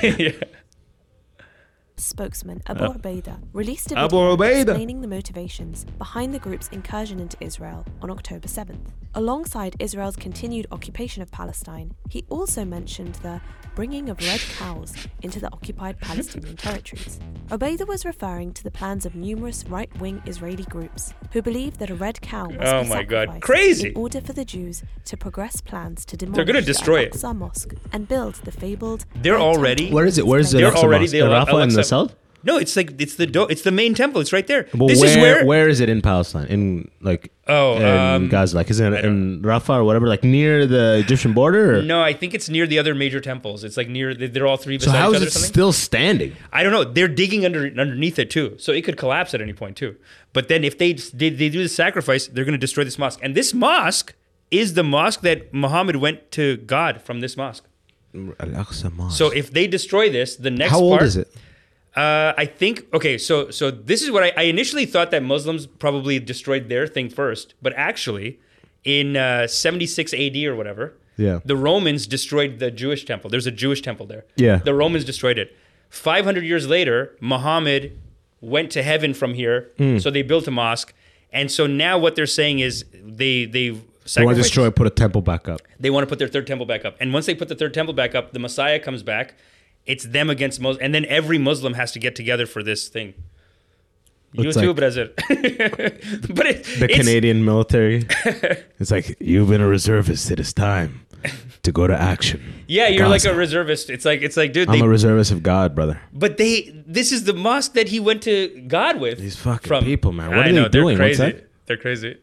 spokesman Abu Ubaidah released a Abu video Ubaidah. explaining the motivations behind the group's incursion into Israel on October 7th. Alongside Israel's continued occupation of Palestine, he also mentioned the bringing of red cows into the occupied Palestinian territories. Obeida was referring to the plans of numerous right-wing Israeli groups who believe that a red cow must Oh be my God, sacrificed crazy. in order for the Jews to progress plans to demolish They're gonna destroy the Al-Aqsa Mosque and build the fabled They're Red already- Temple. Where is it? Where's the They're Al-Aqsa already- Mosque? they- Rafah in the Al-Aqsa- south? No, it's like it's the main temple. It's right there. But This where, is where where is it in Palestine? In like in Gaza? Like is it in Rafah or whatever? Like near the Egyptian border? Or? No, I think it's near the other major temples. It's like near. They're all three So beside how each is other. it Or something. still standing? I don't know. They're digging underneath it too, so it could collapse at any point too. But then if they do the sacrifice, they're going to destroy this mosque. And this mosque is the mosque that Muhammad went to God from. This mosque. Al-Aqsa Mosque. So if they destroy this, the next how old part, is it? I think okay. So this is what I initially thought that Muslims probably destroyed their thing first, but actually, in 76 AD or whatever, Yeah. the Romans destroyed the Jewish temple. There's a Jewish temple there. Yeah. The Romans destroyed it. 500 years later, Muhammad went to heaven from here, so they built a mosque, and so now what they're saying is they They want to sacrificed- destroy, put a temple back up. They want to put their third temple back up. And once they put the third temple back up, the Messiah comes back. It's them against Muslims. And then every Muslim has to get together for this thing. You It's too, like- Brazil. But The Canadian military. It's like, you've been a reservist. It is time to go to action. Yeah, you're like Gaza. a reservist. It's like, dude, I'm a reservist of God, brother. but this is the mosque that he went to God with. These fucking people, man. What I are know, they doing? They're What's crazy. that? They're crazy.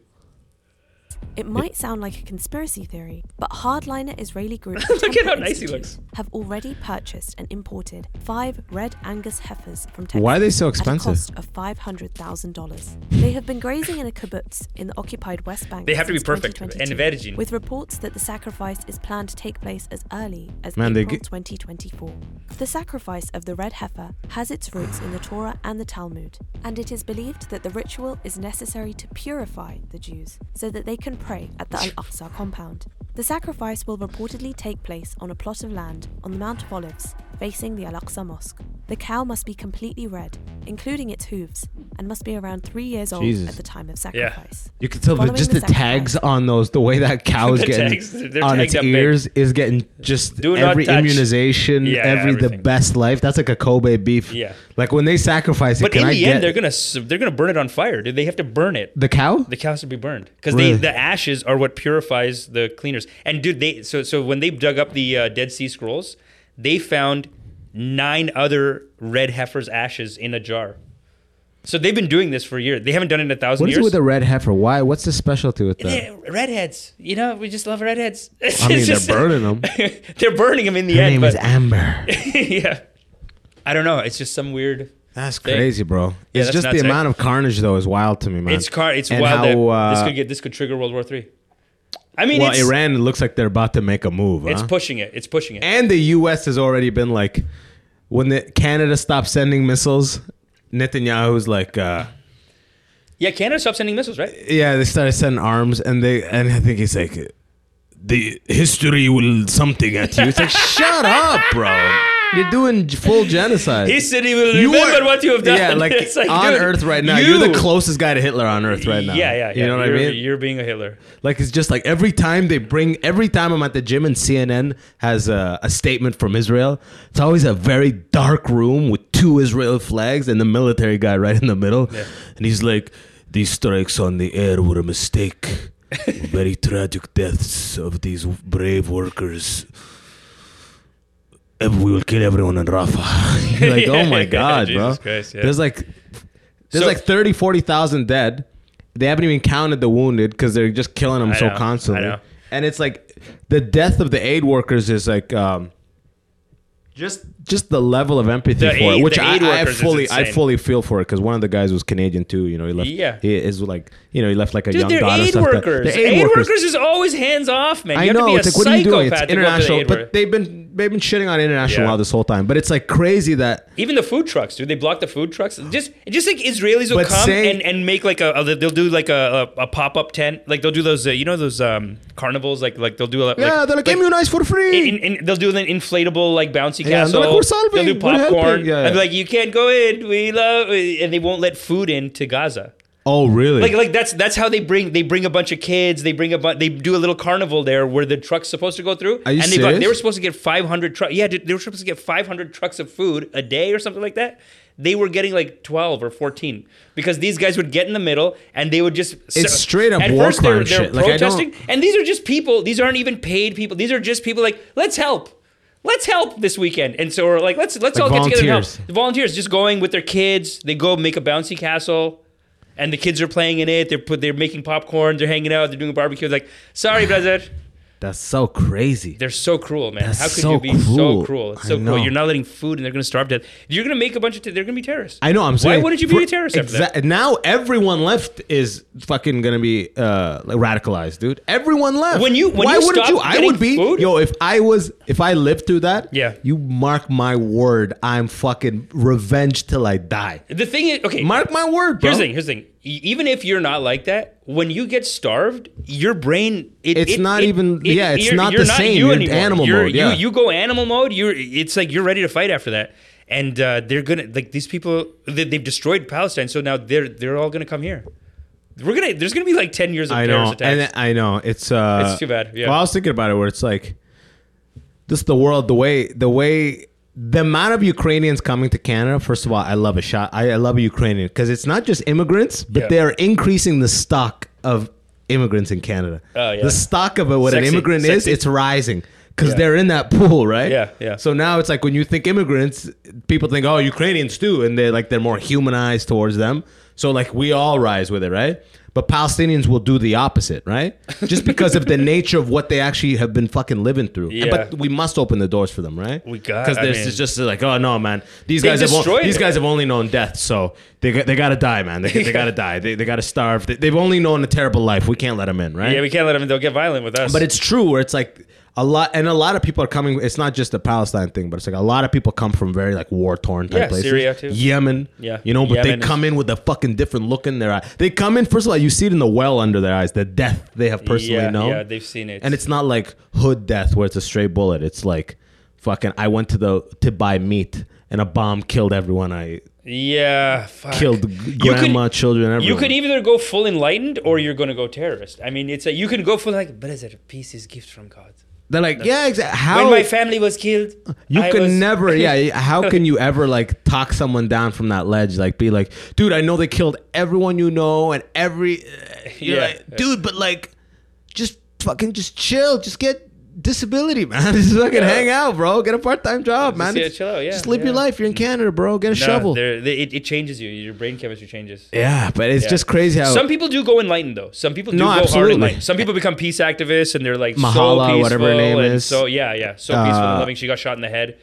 It might sound like a conspiracy theory, but hardliner Israeli group Look at how Temple nice he Institute looks. have already purchased and imported 5 red Angus heifers from Texas. Why are they so At a expensive? cost of $500,000. They have been grazing in a kibbutz in the occupied West Bank. They have to be since perfect 2022, and virgin. with reports that the sacrifice is planned to take place as early as Man, they April get- 2024. The sacrifice of the red heifer has its roots in the Torah and the Talmud, and it is believed that the ritual is necessary to purify the Jews so that they can pray at the Al-Aqsa compound. The sacrifice will reportedly take place on a plot of land on the Mount of Olives facing the Al-Aqsa Mosque. The cow must be completely red, including its hooves, and must be around 3 years old Jesus. at the time of sacrifice. You can tell Following just the the tags sacrifice- on those, the way that cow is The getting tags, they're on its tagged up big. ears is getting just Do not every touch. immunization, Yeah, the everything. best life. That's like a Kobe beef. Yeah. Like when they sacrifice it, But can in I the get end, they're gonna burn it on fire, dude. They have to burn it. the cow? The cows to be burned because Really? the ashes are what purifies the cleaners. And dude, so when they dug up the Dead Sea Scrolls, they found 9 other red heifers' ashes in a jar. So they've been doing this for years. They haven't done it in 1,000 What is years. it with the red heifer? Why? What's the specialty with that? Redheads, you know, we just love redheads. I mean, they're burning them. They're burning them in the Her end. name But is Amber. yeah, I don't know. It's just some weird. That's thing. crazy, bro. Yeah, It's that's just nuts, the eh? amount of carnage, though, is wild to me, man. It's And wild how, that this could trigger World War III. I mean, well, it's Iran looks like they're about to make a move. it's huh? pushing it. It's pushing it. And the U.S. has already been like, when Canada stopped sending missiles, Netanyahu's like, Yeah, Canada stopped sending missiles, right? yeah, they started sending arms, and I think he's like, the history will something at you. It's like, shut up, bro. You're doing full genocide. History will You remember are- what you have done. Yeah, like, It's on dude, Earth right now. You're the closest guy to Hitler on Earth right now. Yeah. You know what I mean? You're being a Hitler. Like, it's just like every time I'm at the gym and CNN has a statement from Israel, it's always a very dark room with 2 Israel flags and the military guy right in the middle. Yeah. And he's like, these strikes on the air were a mistake. Very tragic deaths of these brave workers. We will kill everyone in Rafah. You're like, oh my God, bro. Jesus Christ, yeah. There's like So- 30, 40,000 dead. They haven't even counted the wounded because they're just killing them I so know, constantly. I know. And it's like the death of the aid workers is like just the level of empathy The for aid- it, which the I aid workers is I insane. fully feel for it because one of the guys was Canadian too. You know, he left. Yeah. He is like, you know, he left like a Dude, young they're daughter. aid stuff like that. workers. They're Aid workers is always hands off, man. You I have know. to be a It's like, what are you doing? It's psychopath to go up to the international, aid worker. but they've been shitting on international Yeah. law this whole time. But it's like crazy that. Even the food trucks, dude. They block the food trucks. Just like Israelis will But come say- and make like they'll do like a pop up tent. Like they'll do those you know those carnivals. Like they'll do Yeah, they're like immunize for free. they'll do an inflatable like bouncy Yeah, castle. they're like, "We're solving, They'll do we're helping." popcorn. Yeah, And yeah. like you can't go in. We love, and they won't let food into Gaza. Oh, really? Like that's how they bring a bunch of kids. They do a little carnival there where the truck's supposed to go through. Are you and serious? they were supposed to get 500 trucks. Yeah, dude, they were supposed to get 500 trucks of food a day or something like that. They were getting like 12 or 14 because these guys would get in the middle and they would just. It's straight up at war first crime they're shit. Like, I protesting, and these are just people. These aren't even paid people. These are just people like, let's help. Let's help this weekend. And so we're like, let's all get together and help. The volunteers just going with their kids. They go make a bouncy castle. And the kids are playing in it. They're making popcorn. They're hanging out. They're doing a barbecue. It's like, sorry, brother. That's so crazy. They're so cruel, man. That's How could so you be cruel. so cruel? It's so I know. cruel. You're not letting food, and they're going to starve to death. You're going to make a bunch of. They're going to be terrorists. I know. I'm saying. Why wouldn't you be a terrorist after that? Now everyone left is fucking gonna be like radicalized, dude. Everyone left. When you Why wouldn't stop you? I getting would be. food? Yo, if I lived through that, Yeah. You mark my word. I'm fucking revenge till I die. The thing is, okay. Mark my word, bro. Here's the thing. Even if you're not like that, when you get starved, your brain It's not even- yeah, it's you're not you're the same. You You're in anymore. animal You're- mode, yeah. You go animal mode. It's like you're ready to fight after that. And they're gonna like these people. They've destroyed Palestine, so now they're all gonna come here. There's gonna be like 10 years of I terrorist know, attacks. and I know it's too bad, yeah. Well, I was thinking about it, where it's like, this the world, the way. The amount of Ukrainians coming to Canada, first of all, I love a shot. I love a Ukrainian because it's not just immigrants, but Yeah. they're increasing the stock of immigrants in Canada. Oh, yeah. The stock of what an Sexy, immigrant is, sexy. it's rising because Yeah. they're in that pool, right? Yeah, yeah. So now it's like when you think immigrants, people think, oh, Ukrainians too, and they're more humanized towards them. So like we all rise with it, right? But Palestinians will do the opposite, right? Just because of the nature of what they actually have been fucking living through. Yeah. But we must open the doors for them, right? We got- because I there's mean- it's just like, oh no, man, these They guys destroyed have it. only known death, so they gotta die, man. They gotta die. They gotta starve. They've only known a terrible life. We can't let them in, right? Yeah, we can't let them. They'll get violent with us. But it's true where it's like a lot of people are coming. It's not just the Palestine thing, but it's like a lot of people come from very like war torn type Yeah, places. Syria, too. Yemen, Yeah. you know, but Yemen they come in with a fucking different look in their eye. They come in, first of all, you see it in the well under their eyes, the death they have personally known. Yeah, they've seen it. And it's not like hood death where it's a straight bullet. It's like fucking I went to buy meat and a bomb killed everyone. I yeah, fuck. killed You grandma, could- children, everyone. You could either go full enlightened or you're going to go terrorist. I mean, it's you can go full like, but it's a peace is gift from God. They're like, yeah, exactly. How When my family was killed, you I can was- never, yeah. How can you ever like talk someone down from that ledge? Like, be like, dude, I know they killed everyone you know and every. You're Yeah. like, dude, but like, just fucking, just chill, just get disability, man. Just fucking Yeah. hang out, bro. Get a part-time job, man. yeah, chill out, yeah, Just live your yeah. life. You're in Canada, bro. Get a No, shovel. it changes you. Your brain chemistry changes. Yeah, but it's Yeah. just crazy how Some people do go enlightened though. Some people do No, go hard absolutely. enlightened. Some people become peace activists and they're like so Mahala, peaceful. whatever her name and is. So so peaceful and loving. She got shot in the head.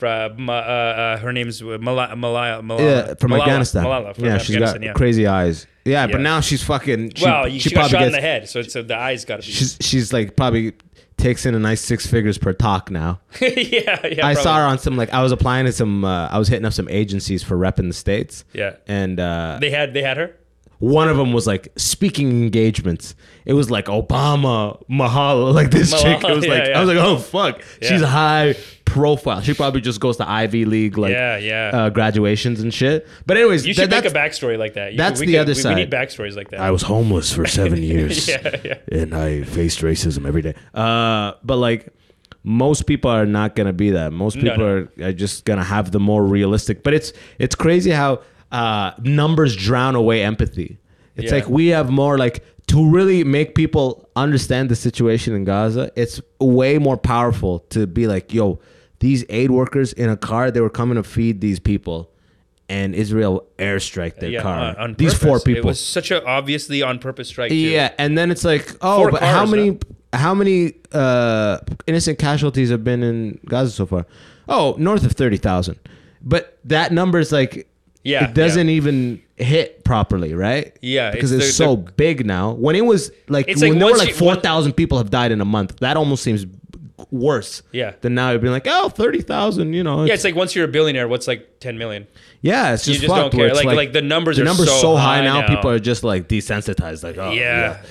Her name's Malala. yeah, from Malala, Afghanistan. Malala from yeah, she's Afghanistan. got crazy eyes. Yeah, but Yeah. now she's fucking. She, Well, she she got probably shot in gets, the head, so the eyes got to be. She's like probably takes in a nice 6 figures per talk now. yeah. I saw her on some like I was applying to some I was hitting up some agencies for rep in the States. Yeah. And They had her. one of them was like speaking engagements. It was like Obama, Mahalo, like this chick. It was yeah, like yeah. I was like, oh fuck, Yeah. she's high profile. She probably just goes to Ivy League like Yeah. graduations and shit. But anyways, You should make a that's backstory like that. that's the other We side. need backstories like that. I was homeless for 7 years. Yeah. And I faced racism every day. But like most people are not gonna be that. Most No, people are just gonna have the more realistic. But it's crazy how numbers drown away empathy. It's Yeah. like we have more like to really make people understand the situation in Gaza. It's way more powerful to be like, yo, these aid workers in a car, they were coming to feed these people, and Israel airstrike their car. on These purpose. 4 people. It was such a obviously on purpose strike. Too. Yeah, and then it's like, oh, 4 but cars, how many innocent casualties have been in Gaza so far? Oh, north of 30,000. But that number is like, Yeah, it doesn't even hit properly, right? Yeah, because it's it's the- so big now. When it was like, It's like when there were once like you- 4,000 people have died in a month, that almost seems worse. Yeah. Than now it'd be like, oh, 30,000. You know. Yeah, it's like once you're a billionaire, what's like 10 million? Yeah, it's You just just don't fucked where care. it's Like the numbers the are numbers so so high high now, now. people are just like desensitized. Like, oh Yeah.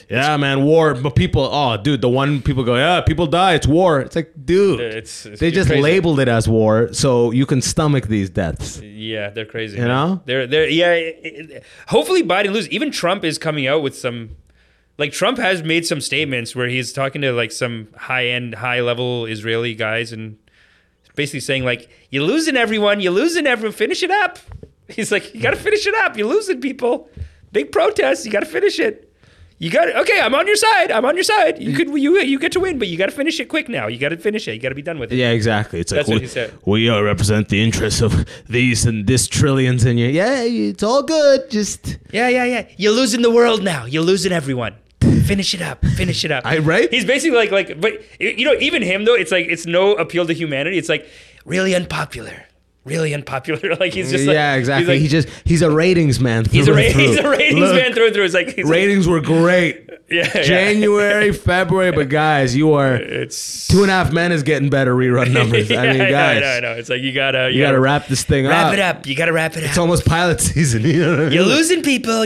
yeah, man, war. But people, oh, dude, the one people go, yeah, people die. It's war. It's like, dude, It's they just crazy. labeled it as war, so you can stomach these deaths. Yeah, they're crazy. You know? They're yeah. Hopefully Biden loses. Even Trump is coming out with some. Like Trump has made some statements where he's talking to like some high level Israeli guys and basically saying like, you're losing everyone. Finish it up. He's like, you got to finish it up. You're losing people. Big protests. You got to finish it. You got it. Okay, I'm on your side. You get to win, but you got to finish it quick now. You got to finish it. You got to be done with it. Yeah, exactly. It's That's like what he said. we represent the interests of these and this trillions, and yeah, it's all good. Just Yeah. You're losing the world now. You're losing everyone. Finish it up. Right? He's basically like, but you know, even him though, it's like it's no appeal to humanity. It's like really unpopular. Like he's just like, yeah, exactly. He's, like, he's a ratings man. he's a through and through. he's a ratings Look, man through and through. It's like he's ratings were great. Yeah, January, February, but guys, you are It's 2.5 Men is getting better rerun numbers. I mean, guys, I know. It's like you gotta wrap this thing wrap up. it up. You gotta wrap it up. It's almost pilot season. You know what I mean? You're losing people.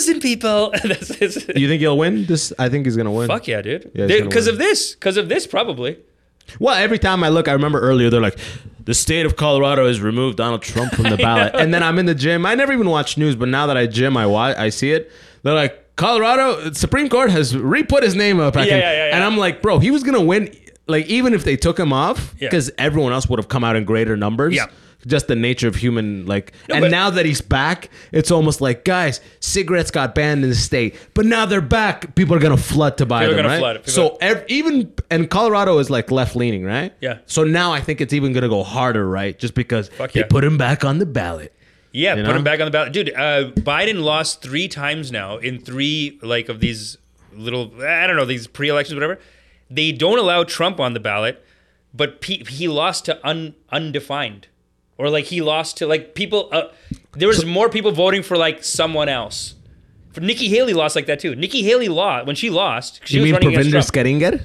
That's You think he'll win? This, I think he's gonna win. Fuck yeah, dude. Yeah, he's gonna Because win. of this, probably. Well, every time I look, I remember earlier they're like, the state of Colorado has removed Donald Trump from the ballot, and then I'm in the gym. I never even watch news, but now that I gym, I see it. They're like, Colorado Supreme Court has re-put his name up. Yeah. And I'm like, bro, he was gonna win. Like even if they took him off, Yeah. because everyone else would have come out in greater numbers. Yeah. Just the nature of human, like, No, and but- now that he's back, it's almost like, guys, cigarettes got banned in the state, but now they're back. People are gonna flood to buy People are them, gonna right? flood. So even and Colorado is like left leaning, right? Yeah. So now I think it's even gonna go harder, right? Just because Fuck they yeah. put him back on the ballot. Yeah, You put know? him back on the ballot, dude. Biden lost 3 times now in 3 like of these little these pre-elections, whatever. They don't allow Trump on the ballot, but he lost to undefined. Or like he lost to like people. There was more people voting for like someone else. For Nikki Haley lost like that too. Nikki Haley lost when she lost. She You was mean running Pravinder against Skeringer?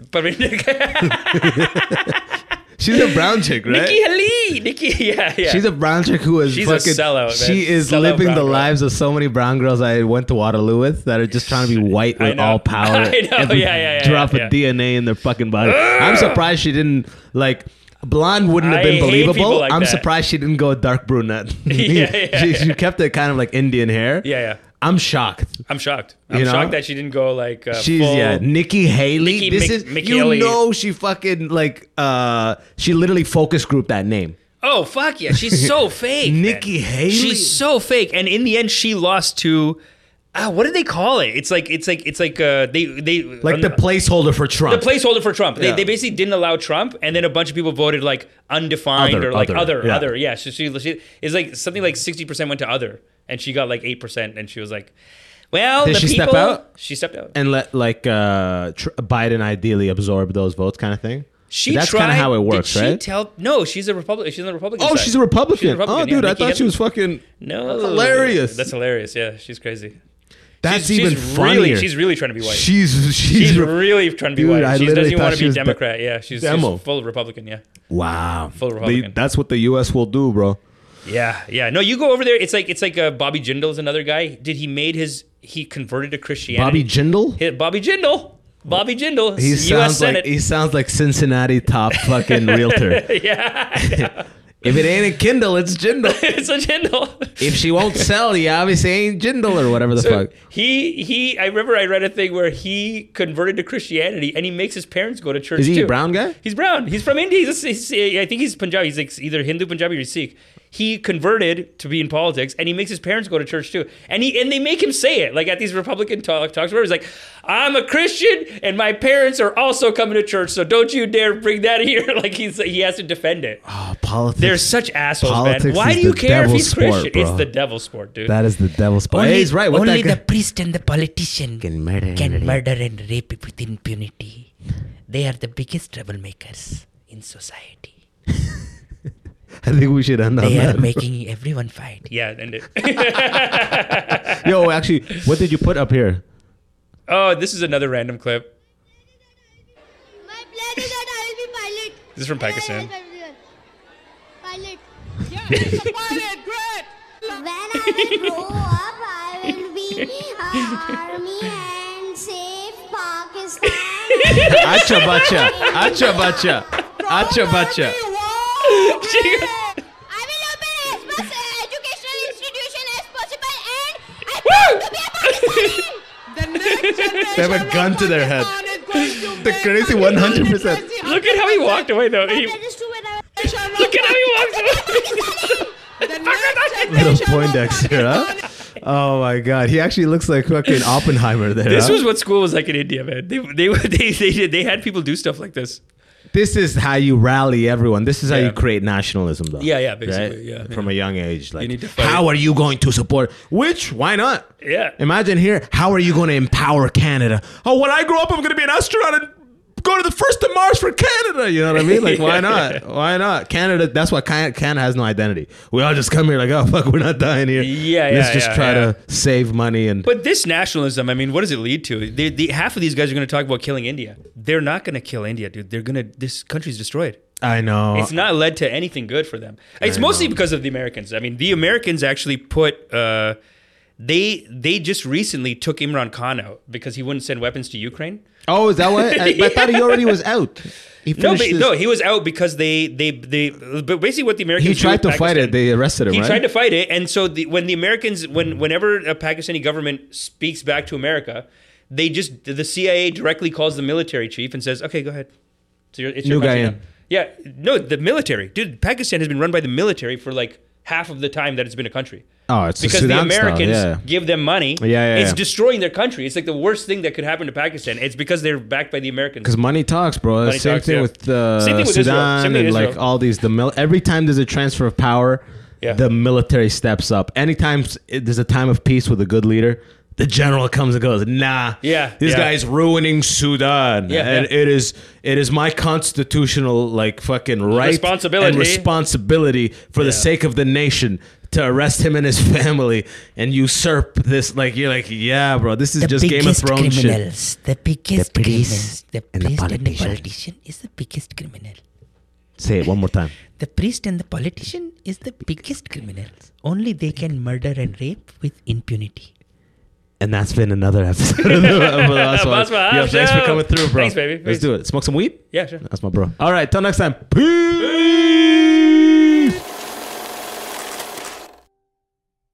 Trump. She's a brown chick, right? Nikki Haley. Yeah. She's a brown chick who is She's a fucking. sellout, man. She is Sellout living brown the girl. lives of so many brown girls I went to Waterloo with that are just trying to be white I with know. all power. I know. and Yeah, drop yeah. a DNA in their fucking body. I'm surprised she didn't like. Blonde wouldn't have I been hate people believable. like I'm that. surprised she didn't go dark brunette. Yeah. She kept it kind of like Indian hair. Yeah. I'm shocked. I'm shocked. I'm You know? shocked that she didn't go like She's full, Nikki Haley. Nikki This Mc- is McHaley. you know she fucking like she literally focus grouped that name. Oh fuck yeah, she's so fake. man. Nikki Haley? She's so fake, and in the end, she lost to. What did they call it? It's like they Like the placeholder for Trump. the placeholder for Trump. Yeah. They basically didn't allow Trump, and then a bunch of people voted like undefined Other, or like other, other. yeah. Yeah, so she is like something like 60% went to other, and she got like 8%, and she was like, "Well, Did the she people." step out? She stepped out. and let like Biden ideally absorb those votes, kind of thing. That's tried. kind of how it works, Did she right? tell? No, she's a Republican. She's on the Republican. Oh, side. she's a Republican. She's a Republican, Oh, dude, yeah. I Nikki thought she Haley. was fucking. No, That's hilarious. That's hilarious. Yeah, she's crazy. That's she's even funnier. Really, she's really trying to be white. She's really trying to be Dude, white. I She literally doesn't even thought want to she be was Democrat. Yeah, she's Demo. full Republican. Yeah, wow. Full Republican. That's what the U.S. will do, bro. yeah. No, you go over there. It's like Bobby Jindal's another guy. He converted to Christianity. Bobby Jindal. Bobby Jindal. He U.S. sounds Senate. like Cincinnati top fucking realtor. Yeah, If it ain't a Kindle, it's Jindal. it's a Jindal. If she won't sell, he obviously ain't Jindal or whatever the So fuck. I remember I read a thing where he converted to Christianity and he makes his parents go to church Is he too. a brown guy? He's brown. He's from India. I think he's Punjabi. He's like either Hindu, Punjabi, or Sikh. He converted to be in politics, and he makes his parents go to church too. And they make him say it, like at these Republican talks where he's like, "I'm a Christian, and my parents are also coming to church, so don't you dare bring that here." Like he has to defend it. Oh, politics. They're such assholes, Politics man. Why is do you the care if devil's he's Christian? sport, bro. It's the devil's sport, dude. That is the devil's sport. Hey, he's right. What Only that the guy? priest and the politician Can murder and can rape. murder and rape with impunity. They are the biggest troublemakers in society. I think we should end on They are that. making everyone fight. Yeah, end it. Yo, actually, what did you put up here? Oh, this is another random clip. My plan is that I will be pilot. This is from Pakistan. Pilot. When I will grow up, I will be army and say Pakistan. Acha bacha. Acha bacha. Acha bacha. I will open as much educational institution as possible and I plan to be a Pakistani. They have a gun to their head. The crazy 100%. Look at how he walked away, though. Look at how he walked away. Little Poindexter, huh? Oh my God, he actually looks like fucking Oppenheimer there. This huh? was what school was like in India, man. They had people do stuff like this. This is how you rally everyone. This is how Yeah. you create nationalism, though. Yeah, basically, Right? yeah. From a young age, like, need to fight how it. are you going to support? Which? Why not? Yeah. Imagine here, how are you going to empower Canada? Oh, when I grow up, I'm going to be an astronaut and go to the first to Mars for Canada. You know what I mean? Like, why not? Why not? Canada, that's why Canada has no identity. We all just come here like, oh, fuck, we're not dying here. Let's just try to save money. And But this nationalism, I mean, what does it lead to? Half of these guys are going to talk about killing India. They're not going to kill India, dude. This country's destroyed. I know. It's not led to anything good for them. It's mostly because of the Americans. I mean, the Americans actually put... They just recently took Imran Khan out because he wouldn't send weapons to Ukraine. Oh, is that what? I thought he already was out. He No, finished he was out because they but basically what the Americans He do tried with to fight Pakistan- it. They arrested him, He right? tried to fight it, and so when the Americans, whenever a Pakistani government speaks back to America, the CIA directly calls the military chief and says, "Okay, go ahead. It's your New guy country in. now." Yeah, no, the military, dude. Pakistan has been run by the military for like half of the time that it's been a country. Oh, it's Because Sudan the Americans style, yeah. give them money. Yeah. It's destroying their country. It's like the worst thing that could happen to Pakistan. It's because they're backed by the Americans. Because money talks, bro. Money Same talks, thing yeah. with Same thing with Israel. Sudan Same thing and with like Israel. all these. Every time there's a transfer of power, Yeah. the military steps up. Anytime there's a time of peace with a good leader, the general comes and goes, "Nah, this yeah. guy's ruining Sudan, Yeah, and yeah. it is my constitutional like fucking right Responsibility. and responsibility for the sake of the nation." To arrest him and his family and usurp this, like you're like, yeah, bro, this is The just Game of biggest Thrones shit. criminals, the biggest The priest criminals, the and the priest and the politician. politician is the biggest criminal. Say it one more time. The priest and the politician is the biggest criminals. Only they can murder and rape with impunity. And that's been another episode of the Last One. Boss Wahab Yo, thanks for Show. coming through, bro. Thanks, baby. Let's do it. Smoke some weed? Yeah, sure. That's my bro. All right, till next time. Peace.